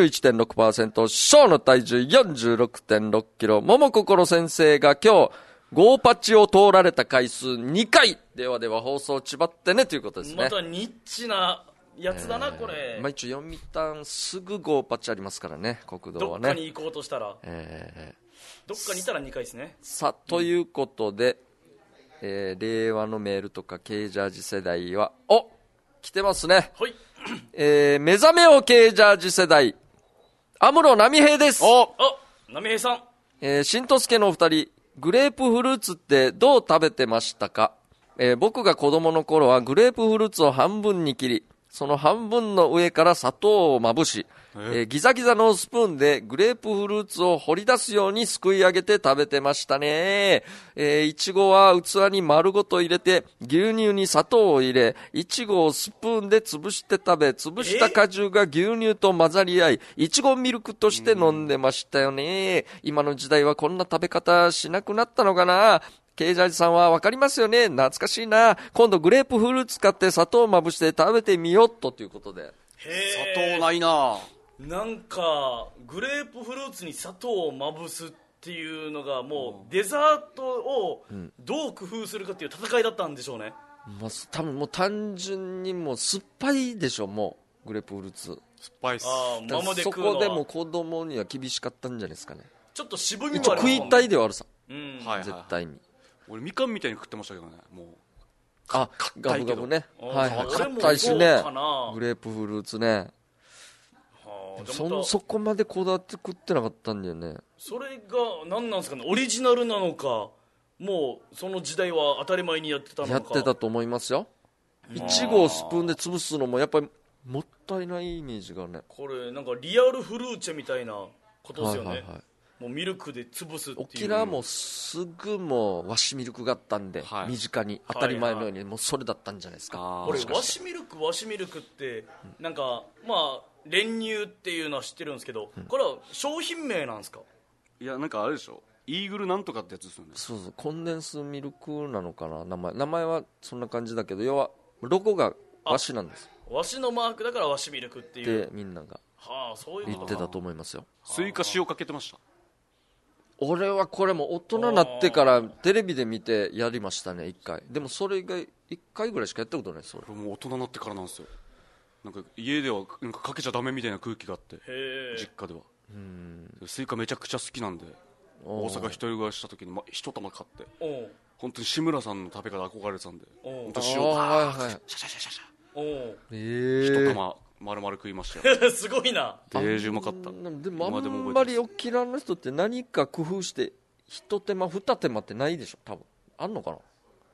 91.6%、ショーの体重 46.6 キロ、桃心先生が今日ゴーパチを通られた回数2回。では放送ちばってねということですね。 またニッチなやつだな、これ。 一応読谷すぐゴーパチありますからね、国道はね。 どっかに行こうとしたら、どっかにいたら2回ですね。 さあということで、令和のメールとかKジャージ世代は来てますね。 はい。 目覚めをKジャージ世代、安室奈美平です。 奈美平さん。新とすけのお二人、グレープフルーツってどう食べてましたか？僕が子供の頃はグレープフルーツを半分に切り、その半分の上から砂糖をまぶし、ギザギザのスプーンでグレープフルーツを掘り出すようにすくい上げて食べてましたね。いちごは器に丸ごと入れて牛乳に砂糖を入れ、いちごをスプーンで潰して食べ、潰した果汁が牛乳と混ざり合い、いちごミルクとして飲んでましたよね。今の時代はこんな食べ方しなくなったのかな。Kジャージさんはわかりますよね。懐かしいな。今度グレープフルーツ使って砂糖をまぶして食べてみよっということで。 砂糖ないな。 なんかグレープフルーツに砂糖をまぶすっていうのがもうデザートをどう工夫するかっていう戦いだったんでしょうね。 多分もう単純にもう酸っぱいでしょ。もうグレープフルーツ酸っぱいっす。 ままでそこでも子供には厳しかったんじゃないですかね。 ちょっと渋みもあるもんね。 一応食いたいではあるさ、 絶対に。 俺みかんみたいに食ってましたけどね。もうガブガブね。硬いしね、グレープフルーツね。そこまでこだわって食ってなかったんだよね。 それが何なんですかね。オリジナルなのか、もうその時代は当たり前にやってたのか。 やってたと思いますよ。いちごをスプーンで潰すのもやっぱりもったいないイメージがね。 これなんかリアルフルーチェみたいなことですよね。もうミルクで潰すっていう。 沖縄もすぐもう和紙ミルクがあったんで、身近に当たり前のようにもうそれだったんじゃないですか。 これ和紙ミルクってなんかまあ練乳っていうのは知ってるんですけど、これは商品名なんですか？ いやなんかあれでしょ、イーグルなんとかってやつですよね。 そうそう、コンデンスミルクなのかな、名前はそんな感じだけど、要はロゴが和紙なんです。 和紙のマークだから和紙ミルクっていうでみんながそういう言ってたと思いますよ。 スイカ塩かけてました。 俺はこれも大人になってからテレビで見てやりましたね、1回。でもそれが1回ぐらいしかやったことないです。 俺もう大人になってからなんですよ。なんか家ではなんかかけちゃダメみたいな空気があって、実家では。スイカめちゃくちゃ好きなんで、大阪一人暮らしした時に一玉買って、本当に志村さんの食べ方憧れてたんで、本当塩パーッシャシャシャシャ一玉丸々食いましたよ。 すごいな。 デージうまかった。 でもあんまり沖縄の人って何か工夫して一手間二手間ってないでしょ、多分。あんのかな。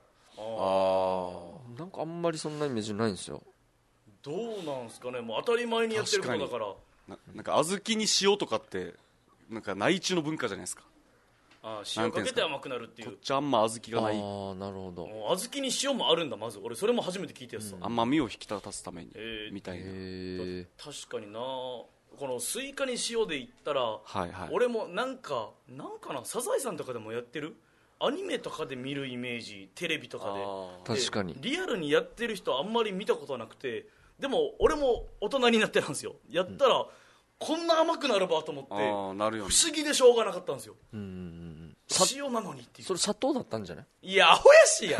なんかあんまりそんなイメージないんですよ。 どうなんですかね。もう当たり前にやってることだから。 なんか小豆に塩とかってなんか内地の文化じゃないですか。 塩かけて甘くなるっていう。 こっちあんま小豆がない。 なるほど。 小豆に塩もあるんだ。まず俺それも初めて聞いたやつさ。 甘みを引き立たすためにみたいな。 確かにな。このスイカに塩で言ったら、俺もなんかなサザエさんとかでもやってる、アニメとかで見るイメージ、テレビとかで。 確かにリアルにやってる人あんまり見たことなくて、でも俺も大人になってなんですよ。やったらこんな甘くなるばと思って、不思議でしょうがなかったんですよ。 塩なのにっていう。 それ砂糖だったんじゃない？ いやアホやしや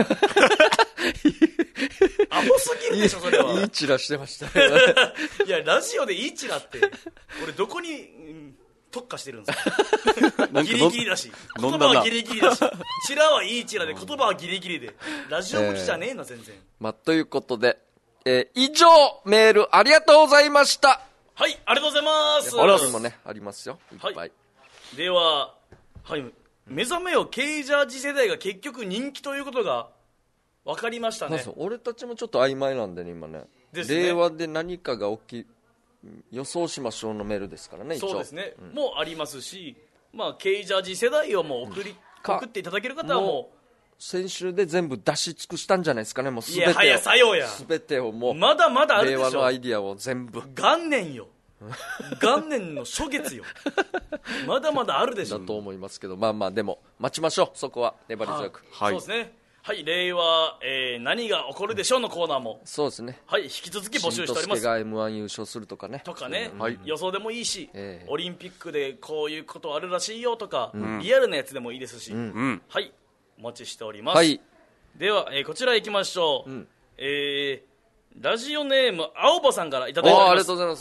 アホすぎるでしょそれは。 いいチラしてましたいやラジオでいいチラって俺どこに、特化してるんですかギリギリだし言葉はギリギリだしチラはいいチラで言葉はギリギリでラジオ向きじゃねえな全然。 ということで、以上メールありがとうございました。 はい、ありがとうございます。 他にもねありますよ、いっぱい。 はい、では、はい、目覚めよケイジャージ世代が結局人気ということが分かりましたね。 俺たちもちょっと曖昧なんでね今ね。 ですね。 令和で何かが起き予想しましょうのメールですからね。 そうですね、もうありますし、まあ、ケイジャージ世代をもう送っていただける方はもう先週で全部出し尽くしたんじゃないですかね。もう全てを、 いやはやさようや、 全てをもうまだまだあるでしょ。 令和のアイディアを全部元年よ元年の初月よまだまだあるでしょだと思いますけど、まあまあでも待ちましょう、そこは粘り強く。 そうですね。はい、令和、何が起こるでしょうのコーナーも、 そうですね、 はい、引き続き募集しております。 新之助が M1 優勝するとかね、 予想でもいいし、オリンピックでこういうことあるらしいよとか、リアルなやつでもいいですし、はい、お待ちしております。はい、では、こちら行きましょう。ラジオネーム青葉さんからいただいております。 ありがとうございます。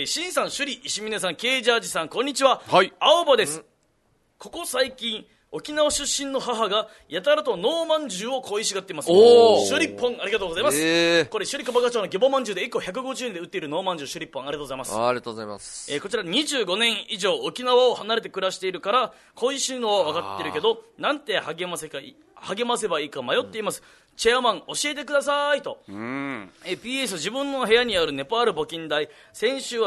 しんさん、首里、石峰さん、ケイジャージさん、こんにちは。 はい、 青葉です。ここ最近沖縄出身の母がやたらとノーまんじゅうを恋しがっています。シュリッポンありがとうございます。これ首里蒲賀町のゲボまんじゅうで1個150円で売っているノーまんじゅうシュリッポンありがとうございます。 ありがとうございます。 こちら25年以上沖縄を離れて暮らしているから恋しいのは分かってるけどなんて励ませばいいか迷っています。チェアマン教えてくださいと。PS 自分の部屋にあるネパール募金台、先週は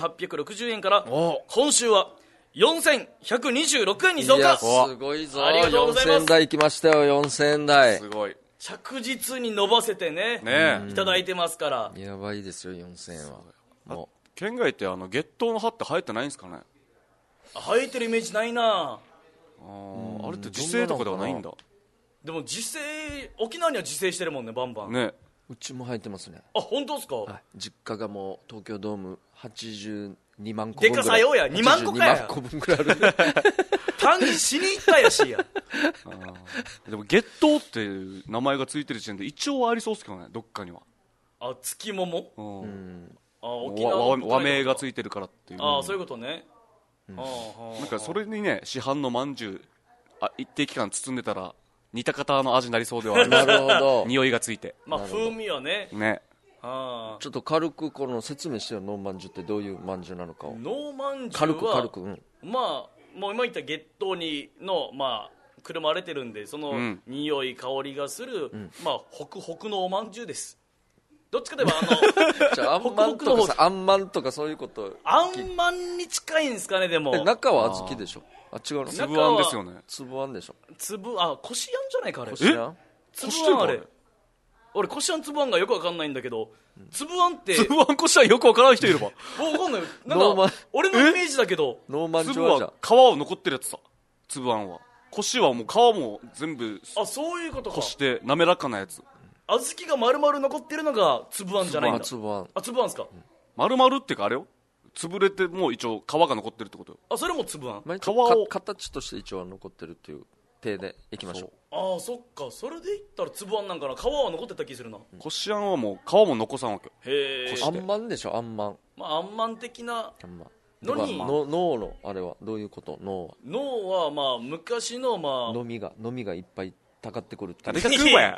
3860円から今週は4126円に増加。 いやすごいぞ。 ありがとうございます。 4000円台来ましたよ。4000円台すごい、 着実に伸ばせてねいただいてますから。 やばいですよ4000円は。もう県外って月桃の葉って生えてないんですかね。 生えてるイメージないな。 あれって自生とかではないんだ。 でも自生、沖縄には自生してるもんね、バンバンね。 うちも生えてますね。 あ、本当ですか。 実家がもう東京ドーム82万個分ぐらい。 でかさようや、2万個かや。 2万個分ぐらいある単に死に行ったやしやでも月桃っていう名前がついてる時点で一応ありそうですけどね、どっかには。 月桃、 沖縄和名がついてるからっていう。 そういうことね。 なんかそれにね、市販のまんじゅう一定期間包んでたら似た方の味になりそうではある。 なるほど。 匂いがついて、 風味はね。 ちょっと軽くこの説明してよ、ノーまんじゅうってどういうまんじゅうなのかを。 ノーまんじゅうは軽く、 もう今言った月桃にのくるまれてるんで、その匂い香りがする、ホクホクのおまんじゅうです。どっちかといえばじゃああんまんとかさ、あんまんとかそういうこと。 あんまんに近いんですかね。でも中は小豆でしょ。違うの。 粒あんですよね。 粒あんでしょ。 こしあんじゃないかあれ。 こしあん粒あんあれ。俺こしあん粒あんがよくわかんないんだけど、粒あんって粒あんこしあんよくわからん人いれば。 わかんない。なんか俺のイメージだけど、 ノーマンジュ粒は皮を残ってるやつさ。粒あんはこしはもう皮も全部そういうことか。 こして滑らかなやつ。 小豆が丸々残ってるのが粒あんじゃないんだ。 粒あん。 粒あんですか。 丸々ってかあれよ、潰れてもう一応皮が残ってるってことよ。 それも粒あん。 皮を形として一応残ってるっていう体でいきましょう。 そっか。それで言ったら粒あんなんかな。皮は残ってた気するな。 こしあんはもう皮も残さんわけ。 あんまんでしょ。あんまん。 あんまん的なのに。 脳のあれはどういうこと？脳は昔ののみがいっぱいたかってくるって。 誰が食うわや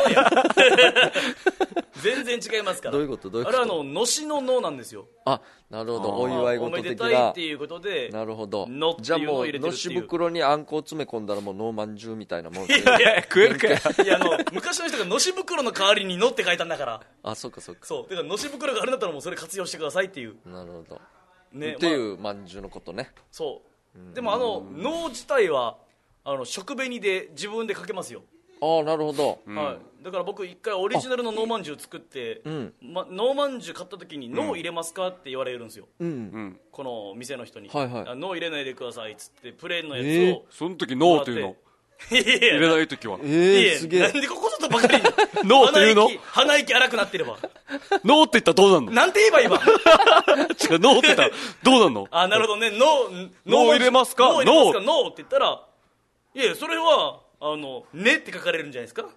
全然違いますから。 どういうこと？ あれはのしの脳なんですよ。 なるほど。お祝い事的な。 おめでたいっていうことで。 なるほど。 のっていうのを入れてるっていう。 じゃあもうのし袋にあんこを詰め込んだらもうノーまんじゅうみたいなもん。 いや食えるかや。いや昔の人がのし袋の代わりにのって書いたんだから。 そうか。そうだからのし袋があるんだったらもうそれ活用してくださいっていう。 なるほどね。 っていうまんじゅうのことね。 そうでも脳自体は食紅で自分でかけますよ。 なるほど。 だから僕一回オリジナルのノーまんじゅう作って、ノーまんじゅう買った時にノー入れますかって言われるんですよ。この店の人に、ノー入れないでくださいっつってプレーンのやつを、 その時ノーっていうの入れない時はすげえ。 なんでここぞとばかりにノーっていうの。 鼻息荒くなってればノーって言ったらどうなんの。 なんて言えば今違う、ノーって言ったらどうなんの。 なるほどね。ノー入れますか。 ノーって言ったら、 いやそれはねって書かれるんじゃないですか。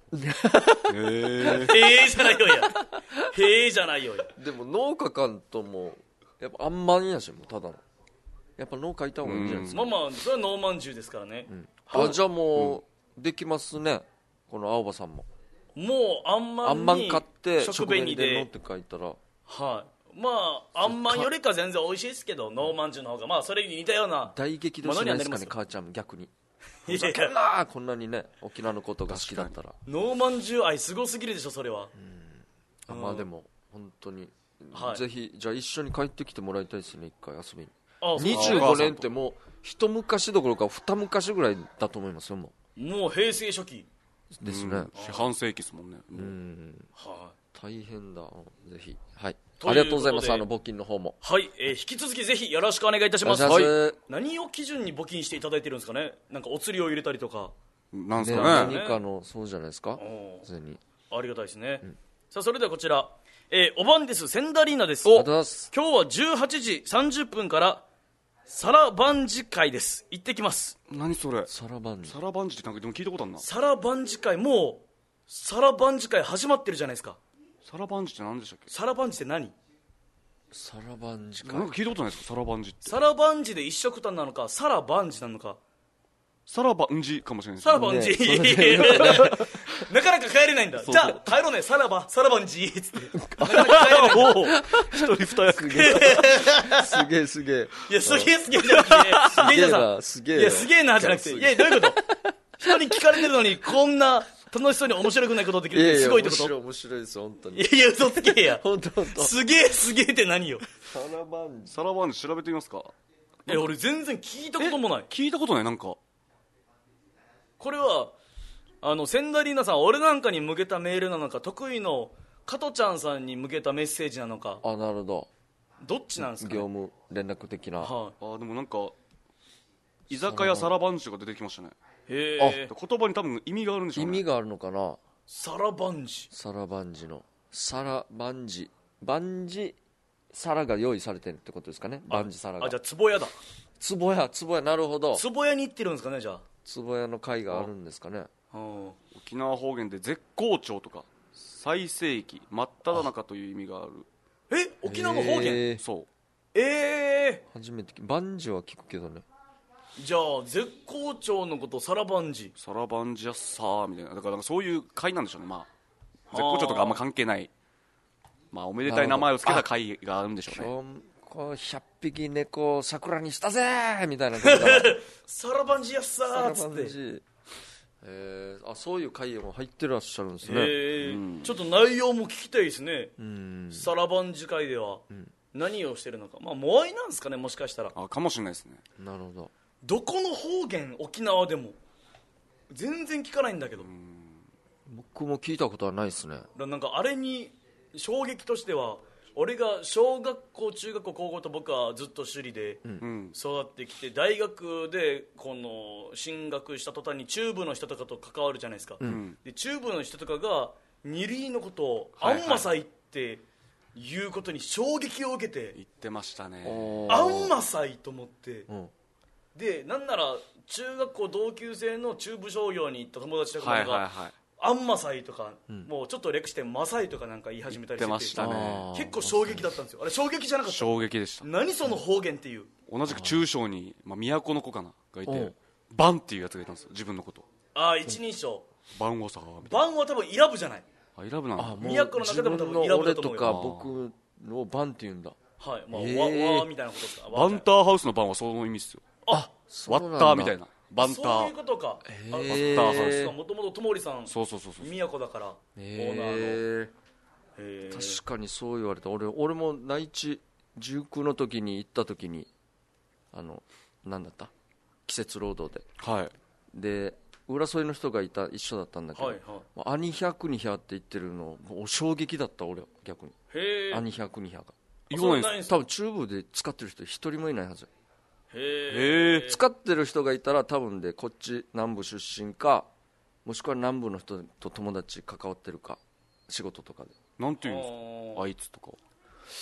へえじゃないよや。へえじゃないよや。 でも農家かんともやっぱあんまんやし、もうただのやっぱ農家いた方がいいんじゃないですか。 まあまあそれはノーマンジュですからね。 じゃあもうできますね、この青葉さんも。 もうあんまんにあんまん買って食紅食紅でのっで、 て書いたら、 はい、まああんまんよりか全然美味しいですけど、ノーマンジュの方がまあそれに似たような大激怒しないですかね、母ちゃんも逆に。 いやいやなあ、こんなにね沖縄のことが好きだったら。 ノーマンジュ愛すごすぎるでしょそれは。 まあでも本当に、 はいぜひじゃあ一緒に帰ってきてもらいたいですね、一回遊びに。 あそう 25年ってもう一昔どころか二昔ぐらいだと思いますよ、ももう平成初期、 うですね。 四半世紀ですもんね。 はい大変だ。ぜひ、はい、 ということでありがとうございます。募金の方もはい引き続きぜひよろしくお願いいたします。 お願いしますはい、何を基準に募金していただいてるんですかね。なんかお釣りを入れたりとか。 ね、 なんすかね。 何かのそうじゃないですか。 お普通にありがたいですね、さあそれではこちら、おばんですセンダリーナです。 ありがとうございます。 今日は18時30分からサラバンジ会です。行ってきます。 何それ。 サラバンジサラバンジってなんかでも聞いたことあるな。 サラバンジ会、もうサラバンジ会始まってるじゃないですか。 サラバンジって何でしたっけ。 サラバンジって何。 サラバンジか。 なんか聞いたことないですか、サラバンジって。 サラバンジで一緒くたんなのか、サラバンジなのか。 サラバンジかもしれないですサラバンジ、 ねなかなか帰れないんだ。じゃあ帰ろうね、サラバンジっつってなかなか帰れない。 おお一人二役。 すげえすげえ。 いやすげえすげえじゃなくて、すげえじゃん。 すげえいやすげえなじゃなくて、いやどういうこと。人に聞かれてるのにこんな楽しそうに面白くないことできるってすごいってこと。 面白いですよ本当に。 いやいや嘘つけや。 本当すげえすげえって何よ。 サラバンジ。 サラバンジ調べてみますか。 いや俺全然聞いたこともない。 聞いたことない。なんかこれはセンダリーナさん俺なんかに向けたメールなのか、得意の加トちゃんさんに向けたメッセージなのか、 あ、なるほど。 どっちなんですか、ね、 業務連絡的な。 はい、 でもなんか居酒屋サラバンジとか出てきましたね。 へえ。 言葉に多分意味があるんでしょうね。 意味があるのかな。 サラバンジ。 サラバンジのサラバンジ、バンジ皿が用意されてるってことですかね。バンジ皿が。 じゃあ壺屋だ。 壺屋、なるほど。 壺屋に行ってるんですかね。じゃあ壺屋の会があるんですかね。 沖縄方言で絶好調とか最盛期真っ只中という意味がある。 沖縄の方言。 そう初めてバンジは聞くけどね。 じゃあ絶好調のことサラバンジ。 サラバンジやっさーみたいな。だからなんかそういう会なんでしょうね。まあ絶好調とかあんま関係ない、まあおめでたい名前をつけた会があるんでしょうね。 今日こう100匹猫を桜にしたぜーみたいなことがサラバンジやっさーっつサラバンって。 ジ。そういう会も入ってらっしゃるんですね。 ちょっと内容も聞きたいですね。サラバンジ会では何をしてるのか。まあモアイなんですかね、もしかしたら。 かもしれないですね。 なるほど。 どこの方言沖縄でも全然聞かないんだけど。 僕も聞いたことはないですね。 なんかあれに衝撃としては、俺が小学校中学校高校と僕はずっと首里で育ってきて、大学でこの進学した途端に中部の人とかと関わるじゃないですか、で中部の人とかがニリーのことをアンマサイっていうことに衝撃を受けて、 言ってましたね。 アンマサイと思って、でなんなら中学校同級生の中部商業に行った友達とかが、アンマサイとか、もうちょっと略してマサイとかなんか言い始めたりしてて、 言ってましたね。 結構衝撃だったんですよ。あれ衝撃じゃなかった。 衝撃でした。 何その方言っていう。 同じく中小に、都の子かながいて、バンっていうやつがいたんですよ、自分のこと。 一人称。 バンをさバンは多分イラブじゃない。 イラブなんだ。 都の中でも多分イラブだと思うよ。 俺とか僕のバンって言うんだ。 はい、わみたいなことですか。 バンターハウスのバンはその意味ですよ。ワッターみたいな。バンター。 そういうことか。 バッターハウス。 もともとともりさん、 そう都だからオーナーの。 確かにそう言われた。俺も内地19の時に行った時に何だった、季節労働で、で浦添の人が一緒だったんだけど、アニヒャクニヒャって言ってるの衝撃だった。俺逆にアニヒャクニヒャが多分中部で使ってる人一人もいないはず。使ってる人がいたら多分でこっち南部出身か、もしくは南部の人と友達関わってるか、仕事とかで。 なんていうんですか、あいつとか。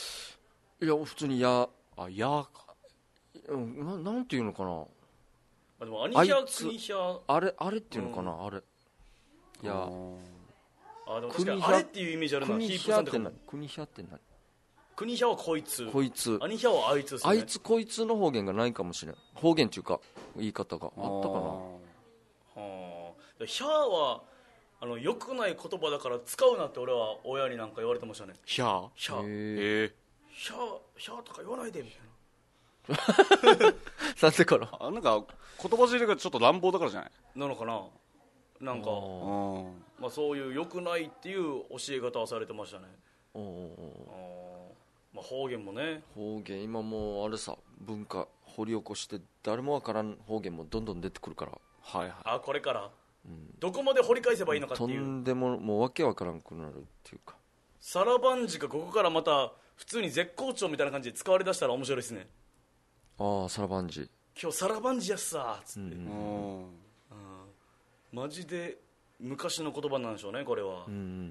いや普通にやか、 なんていうのかな、 でもアニヒャクニヒャあれっていうのかな、あれ。いや、 でも確かにあれっていうイメージあるな。 クニヒャって何？クニヒャって何？ クニヒャはこいつ。 こいつ。 アニヒャはあいつですね。 あいつこいつの方言がないかもしれん。方言っていうか言い方があったかな。 ヒャは良くない言葉だから使うなって俺は親になんか言われてましたね。 ヒャヒャヒャとか言わないでみたいな。 なんでかな。 なんか言葉尻がちょっと乱暴だからじゃない？ なのかな。なんかまあそういう良くないっていう教え方はされてましたね。まあ方言もね。 方言今もうあれさ、文化掘り起こして誰もわからん方言もどんどん出てくるから。 はいはい。 これから、どこまで掘り返せばいいのかっていう。 とんでももうわけわからんくなるっていうか。 サラバンジがここからまた普通に絶好調みたいな感じで使われだしたら面白いですね。 サラバンジ。 今日サラバンジやっさーっつって。マジで昔の言葉なんでしょうねこれは。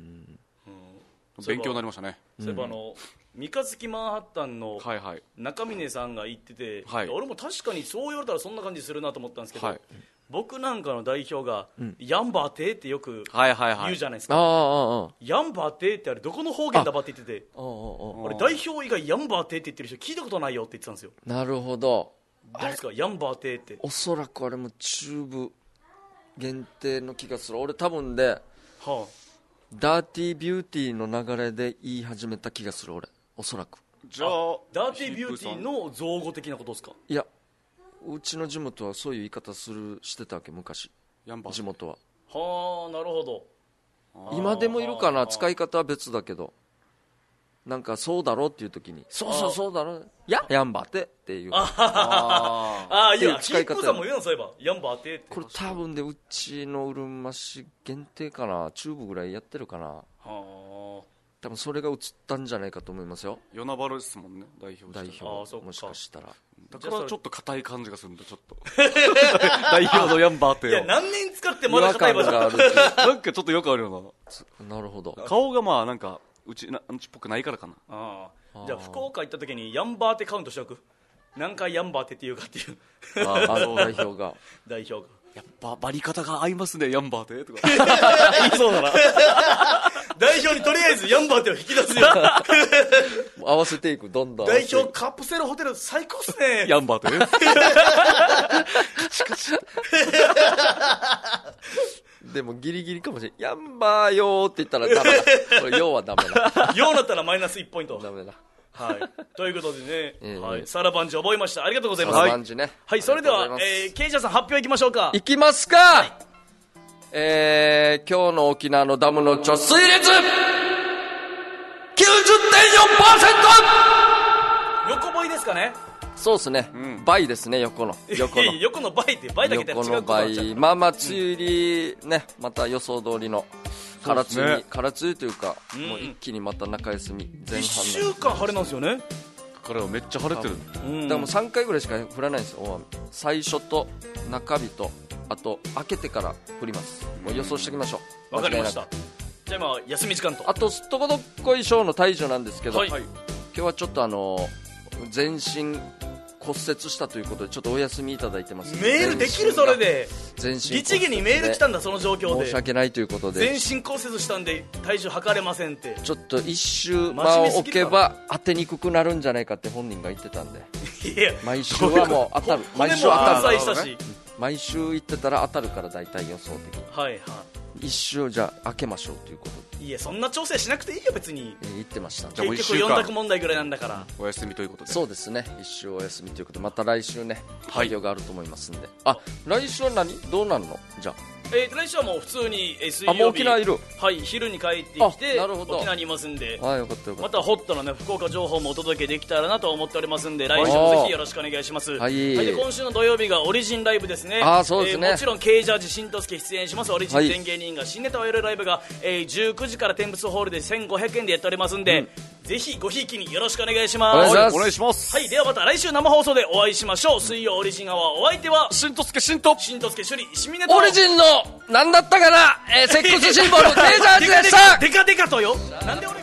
勉強になりましたね。 そういえば三日月マンハッタンの中峰さんが言ってて、俺も確かにそう言われたらそんな感じするなと思ったんですけど、僕なんかの代表がヤンバーテーってよく言うじゃないですか。ヤンバーテーってあれどこの方言だばって言ってて、俺代表以外ヤンバーテーって言ってる人聞いたことないよって言ってたんですよ。 なるほど。 どうですかヤンバーテーって。 おそらくあれも中部限定の気がする。俺多分で、ダーティービューティーの流れで言い始めた気がする俺、おそらく。 じゃあダーティービューティーの造語的なことですか？ いや、うちの地元はそういう言い方してたわけ昔。地元は。 なるほど。 今でもいるかな、使い方は別だけど、なんかそうだろっていう時にそうだろヤンバーテっていう。いやヒップさんも言うのそういえばヤンバーテって。 これ多分でうちのうるま市限定かな、中部ぐらいやってるかな。多分それが映ったんじゃないかと思いますよ。 与那原ですもんね代表。 もしかしたらだからちょっと硬い感じがするんだちょっと代表のヤンバーテを。 いや何年使ってまだ硬い場所があるなんかちょっとよくあるよな。なるほど。 顔がまあなんかうちっぽくないからかな。 じゃあ福岡行った時にヤンバーテカウントしておく。何回ヤンバーテって言うかっていう代表がやっぱバリ方が合いますねヤンバーテとか言いそうだな代表にとりあえずヤンバーテを引き出すよ合わせていく。どんどん代表カプセルホテル最高っすねヤンバーテカチカチでもギリギリかもしれん。ヤンバーよーって言ったらダメだ。これよーはダメだ。 よーなったらマイナス1ポイント。 ダメだ。 はい。ということでね、サラバンジ覚えました。ありがとうございます。 サラバンジね。 はい、それではケイジャーさん発表いきましょうか。 いきますか。今日の沖縄のダムの貯水率 90.4%。 横棒ですかね。 そうですね、倍ですね。横の倍って倍だけで違うことになっちゃう。 梅雨入りね、また予想通りの空梅雨というか、もう一気にまた中休み前半。1 週間晴れなんですよね。 からめっちゃ晴れてる。 だからもう3回ぐらいしか降らないんですよ、大雨。最初と中日とあと明けてから降ります。もう予想しておきましょう。わかりました。じゃあ今休み時間と、 あとすっとこどっこいショーの退場なんですけど、今日はちょっと全身骨折したということでちょっとお休みいただいてます。 メールできる？それで全身律儀にメール来たんだ。その状況で申し訳ないということで全身骨折したんで体重測れませんって。 ちょっと一周間を置けば当てにくくなるんじゃないかって本人が言ってたんで、 いや毎週はもう当たる。毎週当たる。 したし毎週言ってたら当たるから大体予想的に。 はいはい。 一周じゃあ開けましょうということで。 いやそんな調整しなくていいよ別に。 言ってました。 結局4択問題ぐらいなんだからお休みということで。 そうですね、一周お休みということでまた来週ね発表があると思いますんで、来週はどうなるの？じゃあ来週はもう普通に水曜日、 もう沖縄いる。 はい、昼に帰ってきて沖縄にいますんで、 よかったよかった。 またホットなね福岡情報もお届けできたらなと思っておりますんで、来週もぜひよろしくお願いします。はい、で今週の土曜日がオリジンライブですね。 そうですね。 もちろん K ジャージ新とすけ出演しますオリジン全芸人が新ネタをやるライブが、19時から天物ホールで1500円でやっておりますんで、ぜひごひいきによろしくお願いします。 お願いします。 はい、ではまた来週生放送でお会いしましょう。水曜オリジンアワー、お相手は新とすけ新と首里石峰とオリジンのなんだったかな、セックスシンボルKジャージでした。 デカデカとよ。なんで俺